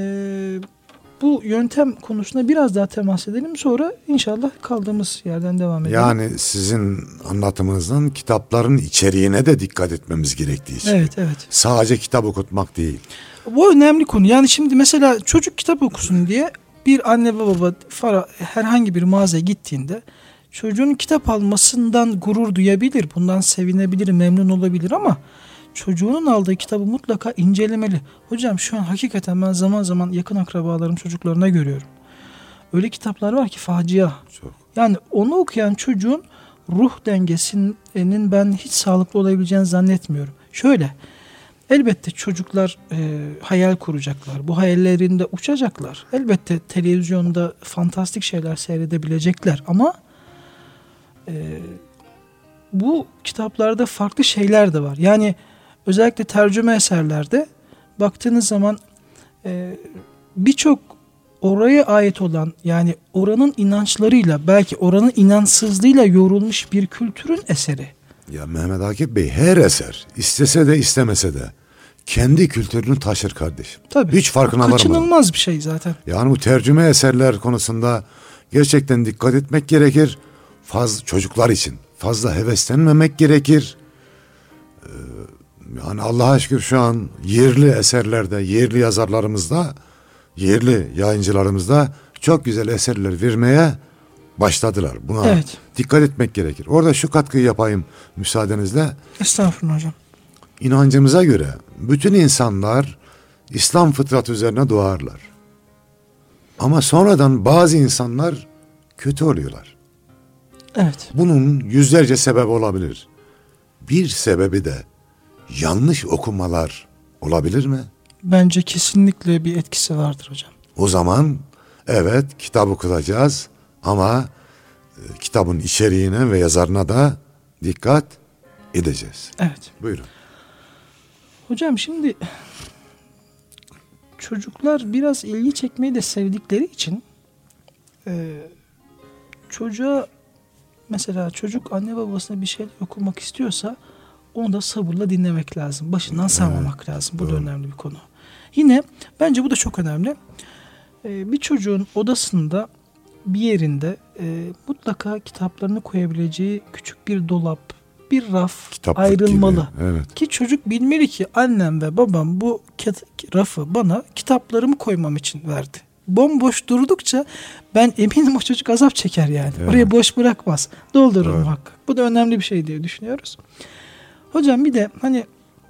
bu yöntem konusuna biraz daha temas edelim. Sonra inşallah kaldığımız yerden devam edelim. Yani sizin anlatımınızdan kitapların içeriğine de dikkat etmemiz gerektiği için. Evet, evet. Sadece kitap okutmak değil. Bu önemli konu. Yani şimdi mesela çocuk kitap okusun diye bir anne ve baba fara, herhangi bir mağazaya gittiğinde çocuğun kitap almasından gurur duyabilir, bundan sevinebilir, memnun olabilir ama çocuğunun aldığı kitabı mutlaka incelemeli. Hocam şu an hakikaten ben zaman zaman yakın akrabalarım çocuklarına görüyorum. Öyle kitaplar var ki facia. Çok. Yani onu okuyan çocuğun ruh dengesinin ben hiç sağlıklı olabileceğini zannetmiyorum. Şöyle, elbette çocuklar e, hayal kuracaklar. Bu hayallerinde uçacaklar. Elbette televizyonda fantastik şeyler seyredebilecekler ama e, bu kitaplarda farklı şeyler de var. Yani özellikle tercüme eserlerde baktığınız zaman e, birçok oraya ait olan, yani oranın inançlarıyla, belki oranın inançsızlığıyla yoğrulmuş bir kültürün eseri. Ya Mehmet Akif Bey, her eser istese de istemese de kendi kültürünü taşır kardeşim. Tabii. Hiç farkına varmadan. Kaçınılmaz bir şey zaten. Yani bu tercüme eserler konusunda gerçekten dikkat etmek gerekir. Fazla çocuklar için fazla heveslenmemek gerekir. Ee, yani Allah'a şükür şu an yerli eserlerde, yerli yazarlarımızda, yerli yayıncılarımızda çok güzel eserler vermeye başladılar. Buna Evet. dikkat etmek gerekir. Orada şu katkıyı yapayım müsaadenizle. Estağfurullah hocam. İnancımıza göre bütün insanlar İslam fıtratı üzerine doğarlar. Ama sonradan bazı insanlar kötü oluyorlar. Evet. Bunun yüzlerce sebep olabilir. Bir sebebi de yanlış okumalar olabilir mi? Bence kesinlikle bir etkisi vardır hocam. O zaman evet kitap okuyacağız ama e, kitabın içeriğine ve yazarına da dikkat edeceğiz. Evet. Buyurun. Hocam şimdi çocuklar biraz ilgi çekmeyi de sevdikleri için e, çocuğa mesela çocuk anne babasına bir şey okumak istiyorsa onu da sabırla dinlemek lazım. Başından sarmamak evet, lazım. Bu doğru. Da önemli bir konu. Yine bence bu da çok önemli. E, bir çocuğun odasında bir yerinde e, mutlaka kitaplarını koyabileceği küçük bir dolap, bir raf kitaplık ayrılmalı. Evet. Ki çocuk bilmeli ki annem ve babam bu rafı bana kitaplarımı koymam için verdi. Bomboş durdukça ben eminim o çocuk azap çeker yani. Evet. Oraya boş bırakmaz. Doldurur evet. muhakkak. Bu da önemli bir şey diye düşünüyoruz. Hocam bir de hani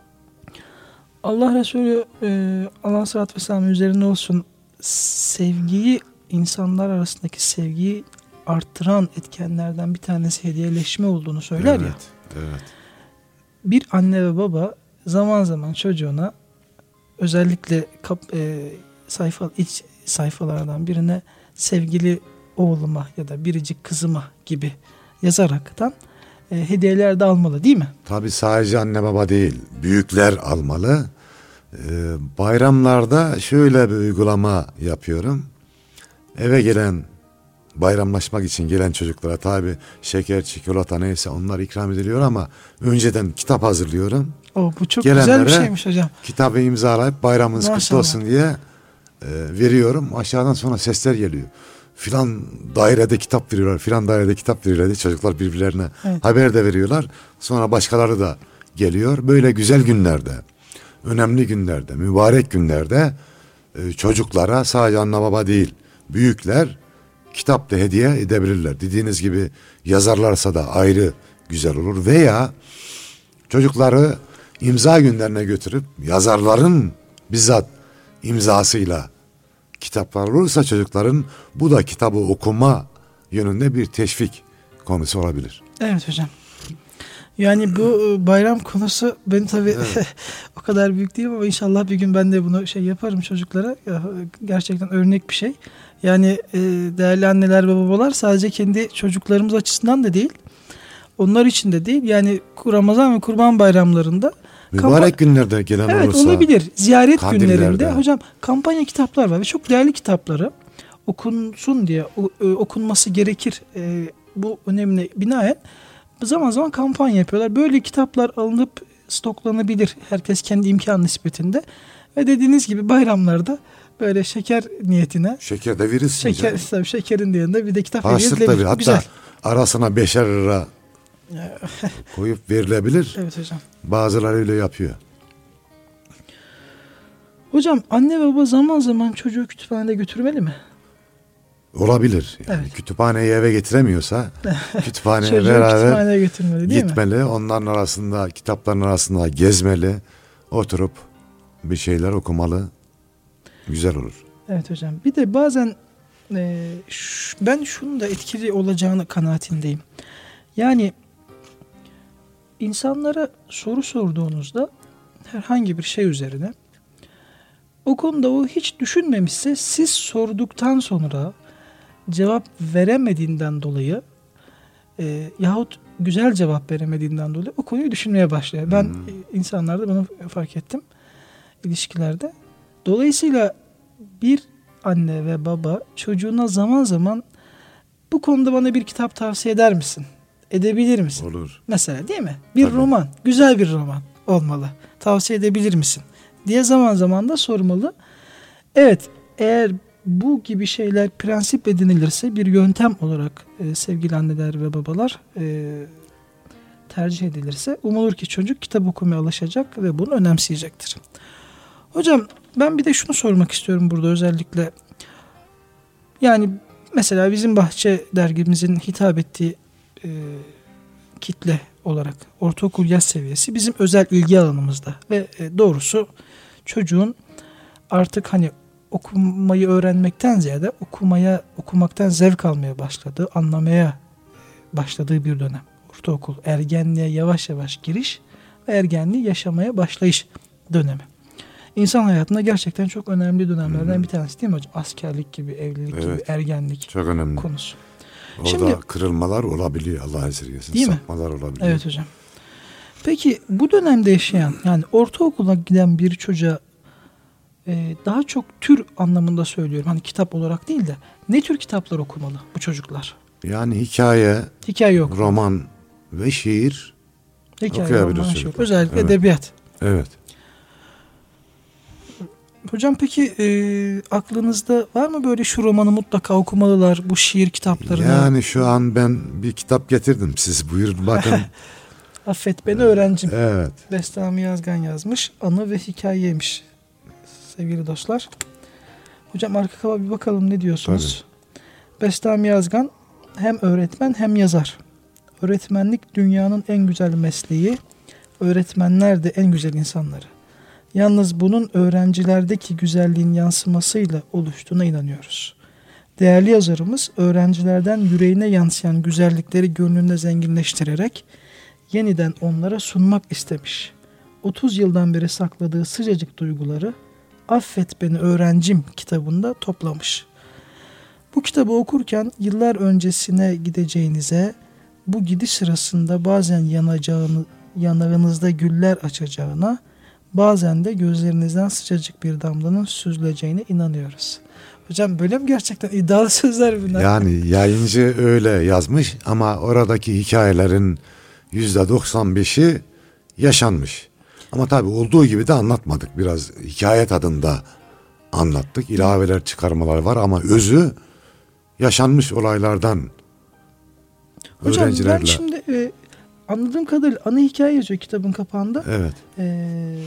Allah Resulü e, Allah sallallahu aleyhi ve sellem üzerine olsun sevgiyi, insanlar arasındaki sevgiyi arttıran etkenlerden bir tanesi hediyeleşme olduğunu söyler evet, ya. Evet. Bir anne ve baba zaman zaman çocuğuna özellikle kap, e, sayfa iç sayfalardan birine sevgili oğluma ya da biricik kızıma gibi yazaraktan e, hediyeler de almalı değil mi? Tabii sadece anne baba değil, büyükler almalı. Ee, bayramlarda şöyle bir uygulama yapıyorum. Eve gelen, bayramlaşmak için gelen çocuklara tabii şeker, çikolata neyse onlar ikram ediliyor ama önceden kitap hazırlıyorum. O, bu çok güzel bir şeymiş hocam. Kitabı imzalayıp bayramınız Maşallah. Kutlu olsun diye e, veriyorum. Aşağıdan sonra sesler geliyor. Filan dairede kitap veriyorlar, filan dairede kitap veriyorlar diye çocuklar birbirlerine evet. haber de veriyorlar. Sonra başkaları da geliyor. Böyle güzel günlerde, önemli günlerde, mübarek günlerde e, çocuklara sadece anne baba değil, büyükler kitap da hediye edebilirler. Dediğiniz gibi yazarlarsa da ayrı güzel olur. Veya çocukları imza günlerine götürüp yazarların bizzat imzasıyla kitaplar olursa çocukların bu da kitabı okuma yönünde bir teşvik konusu olabilir. Evet hocam. Yani bu bayram konusu ben tabii evet. o kadar büyük değilim ama inşallah bir gün ben de bunu şey yaparım çocuklara. Gerçekten örnek bir şey. Yani değerli anneler ve babalar sadece kendi çocuklarımız açısından da değil, onlar için de değil. Yani Ramazan ve Kurban bayramlarında mübarek kampa- günlerde gelen evet, olursa. Evet olabilir. Ziyaret kandillerde. Günlerinde hocam kampanya kitaplar var ve çok değerli kitapları okunsun diye okunması gerekir. Bu önemine binaen zaman zaman kampanya yapıyorlar. Böyle kitaplar alınıp stoklanabilir. Herkes kendi imkan nispetinde. Ve dediğiniz gibi bayramlarda böyle şeker niyetine. Şeker de verirsin. Şeker, tabii şekerin yanında bir de kitap verilebilir. Hatta güzel. Arasına beşer lira koyup verilebilir. Evet hocam. Bazıları öyle yapıyor. Hocam anne ve baba zaman zaman çocuğu kütüphanede götürmeli mi? Olabilir. Yani evet. Kütüphaneyi eve getiremiyorsa kütüphaneye beraber kütüphaneye götürmeli, değil gitmeli. Mi? Onların arasında, kitapların arasında gezmeli. Oturup bir şeyler okumalı. Güzel olur. Evet hocam. Bir de bazen e, ş- ben şunun da etkili olacağını kanaatindeyim. Yani insanlara soru sorduğunuzda herhangi bir şey üzerine o konuda o hiç düşünmemişse siz sorduktan sonra cevap veremediğinden dolayı e, yahut güzel cevap veremediğinden dolayı o konuyu düşünmeye başlıyor. Ben hmm. insanlarda bunu fark ettim ilişkilerde. Dolayısıyla bir anne ve baba çocuğuna zaman zaman bu konuda bana bir kitap tavsiye eder misin? Edebilir misin? Olur. Mesela değil mi? Bir Tabii. roman, güzel bir roman olmalı. Tavsiye edebilir misin? Diye zaman zaman da sormalı. Evet, eğer bu gibi şeyler prensip edinilirse bir yöntem olarak e, sevgili anneler ve babalar e, tercih edilirse umulur ki çocuk kitap okumaya alışacak ve bunu önemseyecektir. Hocam ben bir de şunu sormak istiyorum burada özellikle. Yani mesela bizim Bahçe dergimizin hitap ettiği e, kitle olarak ortaokul yaş seviyesi bizim özel ilgi alanımızda ve e, doğrusu çocuğun artık hani okumayı öğrenmekten ziyade okumaya okumaktan zevk almaya başladığı, anlamaya başladığı bir dönem. Ortaokul, ergenliğe yavaş yavaş giriş ve ergenliği yaşamaya başlayış dönemi. İnsan hayatında gerçekten çok önemli dönemlerden hmm. bir tanesi değil mi hocam? Askerlik gibi, evlilik evet. gibi, ergenlik çok önemli konusu. Orada Şimdi, kırılmalar olabiliyor, Allah esirgesin. Değil sapmalar mi? olabiliyor. Evet hocam. Peki bu dönemde yaşayan, yani ortaokula giden bir çocuğa e, daha çok tür anlamında söylüyorum. Hani kitap olarak değil de ne tür kitaplar okumalı bu çocuklar? Yani hikaye, hikaye okumalı. Roman ve şiir hikaye, okuyabilir roman, çocuklar. Şiir. Özellikle evet. edebiyat. Evet. Hocam peki e, aklınızda var mı böyle şu romanı mutlaka okumalılar, bu şiir kitaplarını? Yani şu an ben bir kitap getirdim. Siz buyurun bakın. Affet beni öğrencim. Evet. Bestami Yazgan yazmış. Anı ve hikayeymiş. Sevgili dostlar. Hocam arka kaba bir bakalım ne diyorsunuz? Tabii. Bestami Yazgan hem öğretmen hem yazar. Öğretmenlik dünyanın en güzel mesleği. Öğretmenler de en güzel insanları. Yalnız bunun öğrencilerdeki güzelliğin yansımasıyla oluştuğuna inanıyoruz. Değerli yazarımız öğrencilerden yüreğine yansıyan güzellikleri gönlünde zenginleştirerek yeniden onlara sunmak istemiş. otuz yıldan beri sakladığı sıcacık duyguları Affet Beni Öğrencim kitabında toplamış. Bu kitabı okurken yıllar öncesine gideceğinize, bu gidiş sırasında bazen yanacağını, yanağınızda güller açacağına, bazen de gözlerinizden sıcacık bir damlanın süzüleceğine inanıyoruz. Hocam böyle mi gerçekten iddialı sözler bunlar? Yani yayıncı öyle yazmış ama oradaki hikayelerin yüzde doksan beşi yaşanmış. Ama tabii olduğu gibi de anlatmadık. Biraz hikaye tadında anlattık. İlaveler, çıkarmalar var ama özü yaşanmış olaylardan. Hocam öğrencilerle. ben şimdi e, anladığım kadarıyla ana hikaye yazıyor kitabın kapağında. Evet. E,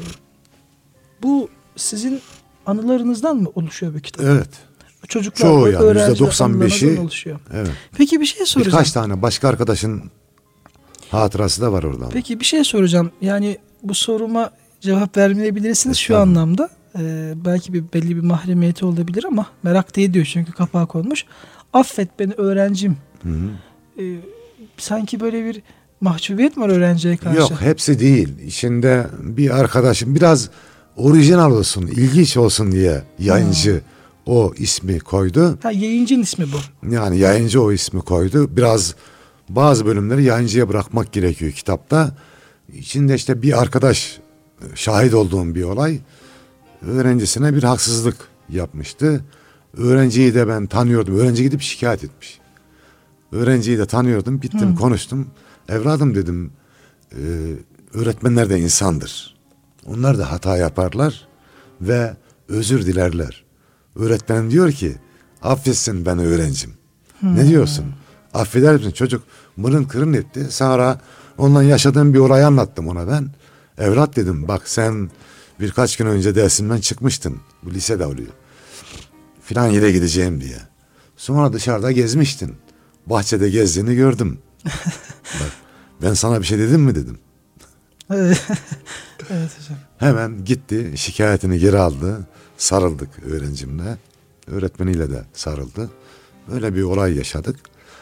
bu sizin anılarınızdan mı oluşuyor bu kitap? Evet. Çocuklar çoğu ve yani öğrenciler yüzde doksan beşi oluşuyor. Evet. Peki bir şey soracağım. Birkaç tane başka arkadaşın hatırası da var orada. Peki bir şey soracağım. Yani bu soruma cevap vermeyebilirsiniz şu anlamda. Ee, belki bir belli bir mahremiyeti olabilir ama merak da ediyor çünkü kapağı konmuş. Affet beni öğrencim. Hı hı. Ee, sanki böyle bir mahcubiyet mi var öğrenciye karşı? Yok, hepsi değil. İçinde bir arkadaşım biraz orijinal olsun, ilginç olsun diye yayıncı hmm. o ismi koydu. Ha, yayıncının ismi bu. Yani yayıncı o ismi koydu. Biraz bazı bölümleri yayıncıya bırakmak gerekiyor kitapta. İçinde işte bir arkadaş, şahit olduğum bir olay, öğrencisine bir haksızlık yapmıştı. Öğrenciyi de ben tanıyordum. Öğrenci gidip şikayet etmiş. Öğrenciyi de tanıyordum. Gittim hmm. konuştum. Evladım dedim, e, öğretmenler de insandır. Onlar da hata yaparlar ve özür dilerler. Öğretmenim diyor ki, affetsin ben öğrencim. Hmm. Ne diyorsun? Affeder misin? Çocuk mırın kırın etti. Sonra onunla yaşadığım bir olayı anlattım ona ben. Evlat dedim, bak sen birkaç gün önce dersimden çıkmıştın. Bu lisede oluyor. Filan yere gideceğim diye. Sonra dışarıda gezmiştin. Bahçede gezdiğini gördüm. Bak, ben sana bir şey dedim mi dedim. Evet. Evet hocam. Hemen gitti, şikayetini geri aldı. Sarıldık öğrencimle. Öğretmeniyle de sarıldı. Böyle bir olay yaşadık.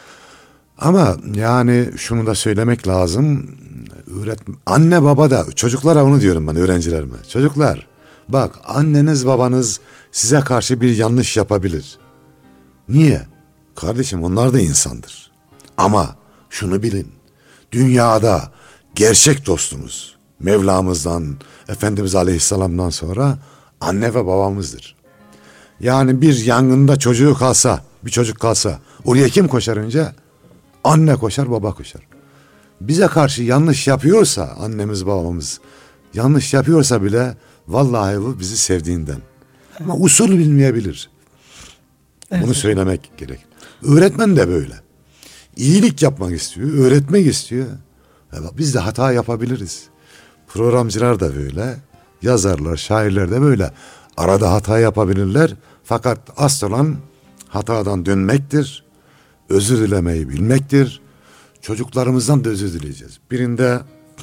Ama yani şunu da söylemek lazım. Öğretmen, anne baba da, çocuklara onu diyorum ben öğrencilerime. Çocuklar, bak anneniz babanız size karşı bir yanlış yapabilir. Niye? Kardeşim onlar da insandır. Ama şunu bilin. Dünyada gerçek dostumuz Mevlamızdan, Efendimiz Aleyhisselam'dan sonra anne ve babamızdır. Yani bir yangında çocuğu kalsa, bir çocuk kalsa oraya kim koşar önce? Anne koşar, baba koşar. Bize karşı yanlış yapıyorsa annemiz babamız, yanlış yapıyorsa bile vallahi bu bizi sevdiğinden. Ama usul bilmeyebilir. Evet. Bunu söylemek gerek. Öğretmen de böyle. İyilik yapmak istiyor, öğretmek istiyor. Biz de hata yapabiliriz. Programcılar da böyle, yazarlar, şairler de böyle. Arada hata yapabilirler. Fakat asıl olan hatadan dönmektir. Özür dilemeyi bilmektir. Çocuklarımızdan da özür dileyeceğiz. Birinde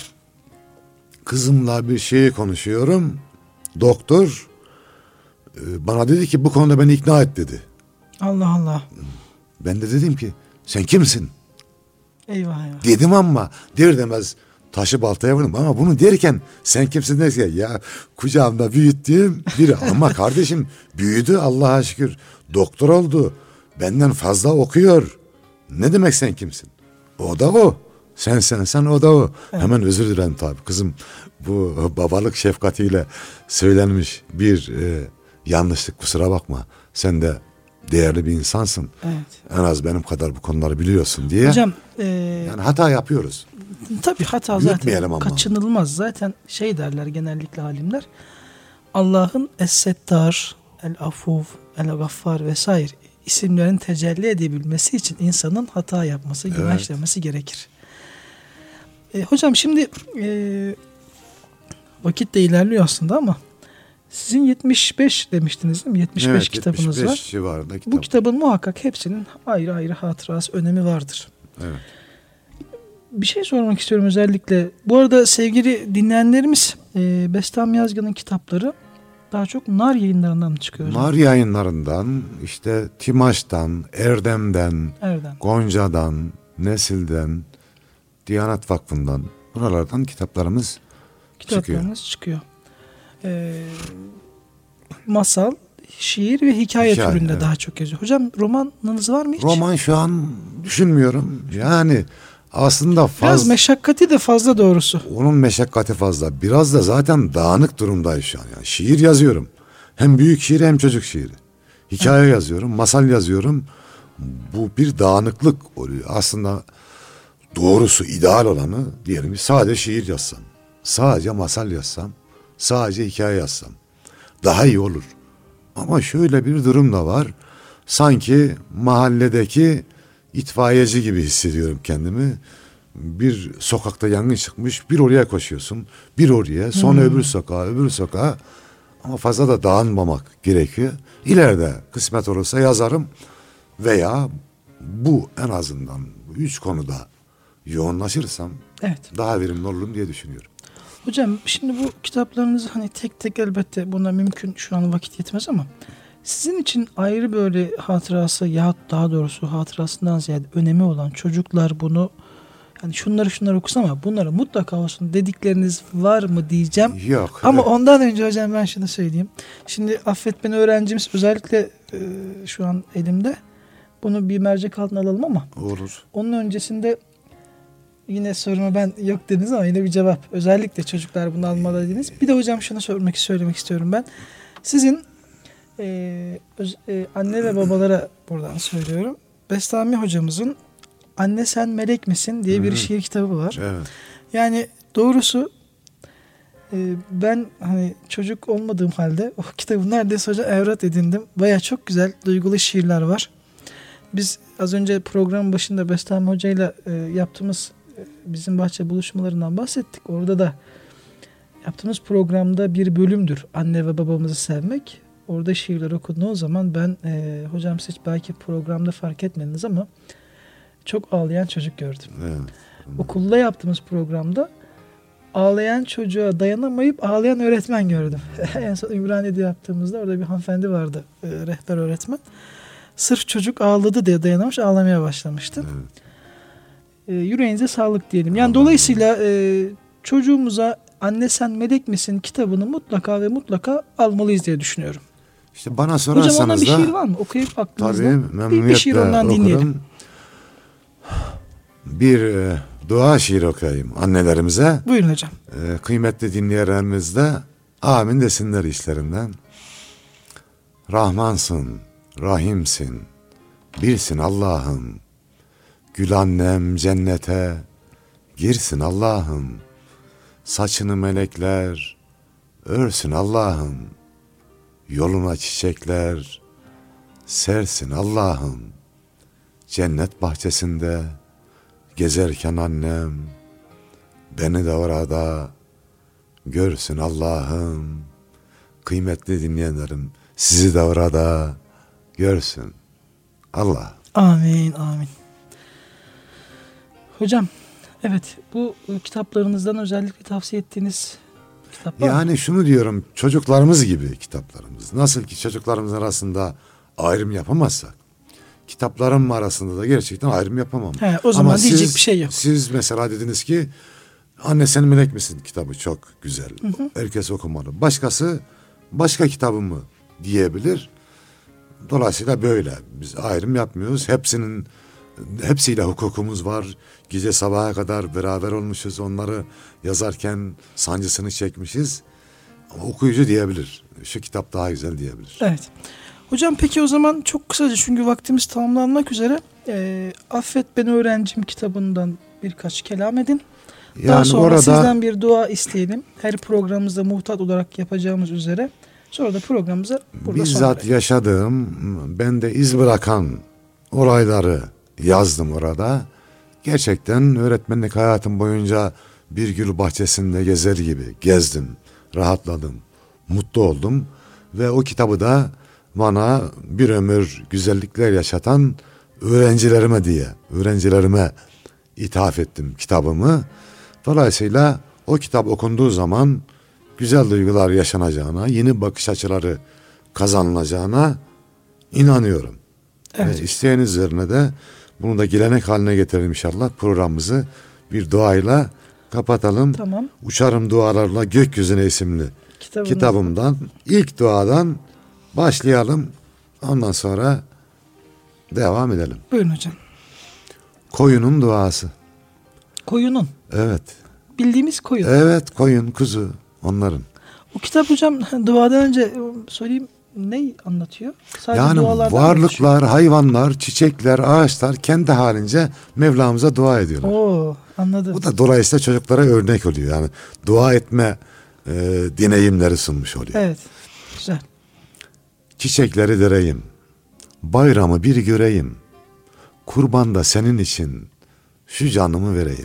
kızımla bir şeyi konuşuyorum. Doktor e, bana dedi ki bu konuda beni ikna et dedi. Allah Allah. Ben de dedim ki sen kimsin? Eyvah eyvah. Dedim ama der demez taşı baltaya vurdum. Ama bunu derken sen kimsin derken ya kucağımda büyüttüğüm biri. Ama kardeşim büyüdü Allah'a şükür. Doktor oldu. Benden fazla okuyor. Ne demek sen kimsin? O da o. Sen sen sen o da o. Evet. Hemen özür dilerim tabii. Kızım bu babalık şefkatiyle söylenmiş bir e, yanlışlık, kusura bakma. Sen de değerli bir insansın. Evet. En az benim kadar bu konuları biliyorsun diye. Hocam e, yani hata yapıyoruz. Tabii hata zaten kaçınılmaz. Zaten şey derler genellikle alimler. Allah'ın Es-Settar, El-Afuv, El-Gaffar vesaire isimlerin tecelli edebilmesi için insanın hata yapması, günah evet. işlemesi gerekir. E, hocam şimdi e, vakit de ilerliyor aslında ama sizin yetmiş beş demiştiniz değil mi? yetmiş beş evet, kitabınız yetmiş beş var. Civarında kitap. Bu kitabın muhakkak hepsinin ayrı ayrı hatırası, önemi vardır. Evet. Bir şey sormak istiyorum özellikle. Bu arada sevgili dinleyenlerimiz e, Bestami Yazgan'ın kitapları daha çok Nar yayınlarından mı çıkıyor? Nar yayınlarından, işte Timaş'tan, Erdem'den, Erdem. Gonca'dan, Nesil'den, Diyanet Vakfı'ndan, buralardan kitaplarımız, kitaplarımız çıkıyor. çıkıyor. Ee, masal, şiir ve hikaye, hikaye türünde evet. daha çok yazıyor. Hocam romanınız var mı hiç? Roman şu an düşünmüyorum. Yani aslında fazla. Biraz meşakkati de fazla doğrusu. Onun meşakkati fazla. Biraz da zaten dağınık durumdayız şu an. Yani şiir yazıyorum. Hem büyük şiir hem çocuk şiiri. Hikaye evet. yazıyorum, masal yazıyorum. Bu bir dağınıklık oluyor. Aslında doğrusu ideal olanı diyelim ki sadece şiir yazsam. Sadece masal yazsam. Sadece hikaye yazsam. Daha iyi olur. Ama şöyle bir durum da var. Sanki mahalledeki itfaiyeci gibi hissediyorum kendimi. Bir sokakta yangın çıkmış, bir oraya koşuyorsun, bir oraya, sonra hmm. öbür sokağa, öbür sokağa. Ama fazla da dağınmamak gerekiyor. İleride kısmet olursa yazarım veya bu en azından bu üç konuda yoğunlaşırsam evet. daha verimli olurum diye düşünüyorum. Hocam şimdi bu kitaplarınızı hani tek tek elbette buna mümkün şu an vakit yetmez ama sizin için ayrı böyle hatırası ya daha doğrusu hatırasından ziyade önemi olan çocuklar bunu yani şunları şunları okusun ama bunları mutlaka olsun dedikleriniz var mı diyeceğim. Yok. Ama evet. ondan önce hocam ben şunu söyleyeyim. Şimdi affet beni öğrencimiz özellikle e, şu an elimde. Bunu bir mercek altına alalım ama. Olur. Onun öncesinde yine soruma ben yok dediniz ama yine bir cevap. Özellikle çocuklar bunu almalı dediniz. Bir de hocam şunu sormak söylemek istiyorum ben. Sizin e, öz, e, anne ve babalara buradan söylüyorum. Bestami hocamızın Anne Sen Melek Misin diye bir Hı-hı. şiir kitabı var. Evet. Yani doğrusu e, ben hani çocuk olmadığım halde o kitabı neredeyse hocam evrat edindim. Baya çok güzel duygulu şiirler var. Biz az önce programın başında Bestami hocayla e, yaptığımız e, bizim bahçe buluşmalarından bahsettik. Orada da yaptığımız programda bir bölümdür anne ve babamızı sevmek. Orada şiirler okuduğunuz zaman ben e, hocam siz belki programda fark etmediniz ama çok ağlayan çocuk gördüm. Evet. Okulda yaptığımız programda ağlayan çocuğa dayanamayıp ağlayan öğretmen gördüm. En son Ümraniye'de yaptığımızda orada bir hanımefendi vardı, e, rehber öğretmen. Sırf çocuk ağladı diye dayanamamış, ağlamaya başlamıştı. Evet. E, yüreğinize sağlık diyelim. Yani Allah'ım. Dolayısıyla e, çocuğumuza Anne Sen Melek Misin kitabını mutlaka ve mutlaka almalıyız diye düşünüyorum. İşte bana sorarsanız hocam ondan bir da, şiir var mı? Okuyup aklınızda. Tabii memnuniyetle bir, bir şiir ondan okurum. Dinleyelim. Bir e, dua şiiri okuyayım annelerimize. Buyurun hocam. E, kıymetli dinleyenlerimiz de amin desinler işlerinden. Rahmansın, Rahimsin, bilsin Allah'ım. Gül annem cennete girsin Allah'ım. Saçını melekler örsün Allah'ım. Yoluna çiçekler sersin Allah'ım. Cennet bahçesinde gezerken annem beni de orada görsün Allah'ım. Kıymetli dinleyenlerim sizi de orada görsün. Allah. Amin, amin. Hocam, evet, bu kitaplarınızdan özellikle tavsiye ettiğiniz kitaplar. Yani şunu diyorum, çocuklarımız gibi kitaplarımız. Nasıl ki çocuklarımız arasında ayrım yapamazsak, kitaplarım arasında da gerçekten ayrım yapamam. He, o zaman Ama diyecek siz, bir şey yok. Siz mesela dediniz ki, Anne Sen Melek Misin kitabı çok güzel. Hı hı. Herkes okumalı. Başkası başka kitabımı diyebilir. Dolayısıyla böyle. Biz ayrım yapmıyoruz. Hepsinin hepsiyle hukukumuz var. Gece sabaha kadar beraber olmuşuz. Onları yazarken sancısını çekmişiz. Okuyucu diyebilir. Şu kitap daha güzel diyebilir. Evet. Hocam peki o zaman çok kısaca, çünkü vaktimiz tamamlanmak üzere, e, Affet Beni Öğrencim kitabından birkaç kelam edin. Yani Daha sonra orada sizden bir dua isteyelim. Her programımızda muhtat olarak yapacağımız üzere. Sonra da programımıza burada bizzat yaşadığım, bende iz bırakan olayları yazdım orada. Gerçekten öğretmenlik hayatım boyunca bir gül bahçesinde gezer gibi gezdim, rahatladım, mutlu oldum. Ve o kitabı da bana bir ömür güzellikler yaşatan öğrencilerime diye, öğrencilerime ithaf ettim kitabımı. Dolayısıyla o kitap okunduğu zaman güzel duygular yaşanacağına, yeni bakış açıları kazanılacağına inanıyorum. Evet. Ve isteyen üzerine de bunu da gelenek haline getirelim inşallah. Programımızı bir duayla kapatalım. Tamam. Uçarım Dualarla Gökyüzüne isimli Kitabınız. kitabımdan, ilk duadan başlayalım. Ondan sonra devam edelim. Buyurun hocam. Koyunun duası. Koyunun. Evet. Bildiğimiz koyun. Evet, koyun, kuzu onların. O kitap hocam, duadan önce sorayım, ne anlatıyor? Sadece Yani dualardan varlıklar, hayvanlar, çiçekler, ağaçlar kendi halince Mevlamıza dua ediyorlar. Oo, anladım. Bu da dolayısıyla çocuklara örnek oluyor. Yani dua etme e, deneyimleri sunmuş oluyor. Evet. Güzel. Çiçekleri dereyim, bayramı bir göreyim, kurban da senin için şu canımı vereyim.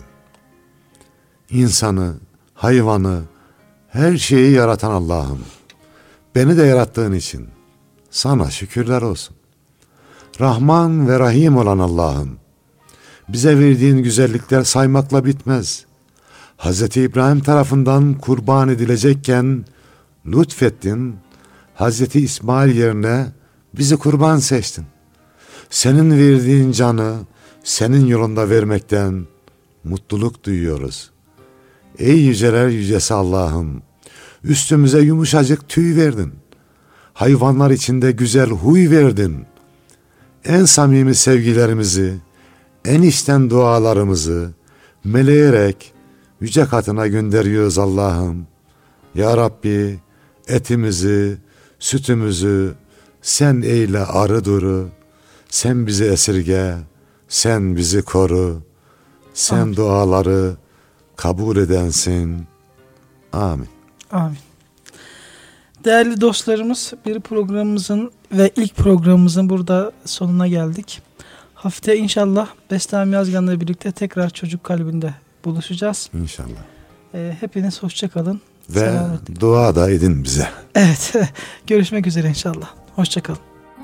İnsanı, hayvanı, her şeyi yaratan Allah'ım, beni de yarattığın için sana şükürler olsun. Rahman ve Rahim olan Allah'ım, bize verdiğin güzellikler saymakla bitmez. Hazreti İbrahim tarafından kurban edilecekken lütfettin, Hazreti İsmail yerine bizi kurban seçtin. Senin verdiğin canı senin yolunda vermekten mutluluk duyuyoruz. Ey yüceler yücesi Allah'ım, üstümüze yumuşacık tüy verdin. Hayvanlar içinde güzel huy verdin. En samimi sevgilerimizi, en içten dualarımızı meleyerek yüce katına gönderiyoruz Allah'ım. Ya Rabbi, etimizi, sütümüzü sen eyle arı duru, sen bizi esirge, sen bizi koru, sen Amin. Duaları kabul edensin. Amin. Amin. Değerli dostlarımız, bir programımızın ve ilk programımızın burada sonuna geldik. Haftaya inşallah Bestami Yazgan'la birlikte tekrar Çocuk Kalbinde buluşacağız. İnşallah. Ee, hepiniz hoşça kalın. Ve Selamet. dua da edin bize. Evet. Görüşmek üzere inşallah. Hoşça kalın.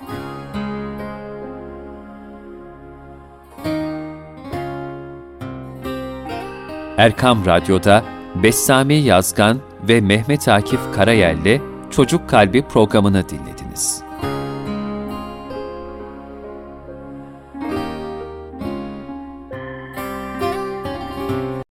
Erkam Radyo'da Bestami Yazgan ve Mehmet Akif Karayel'le Çocuk Kalbi programını dinlediniz.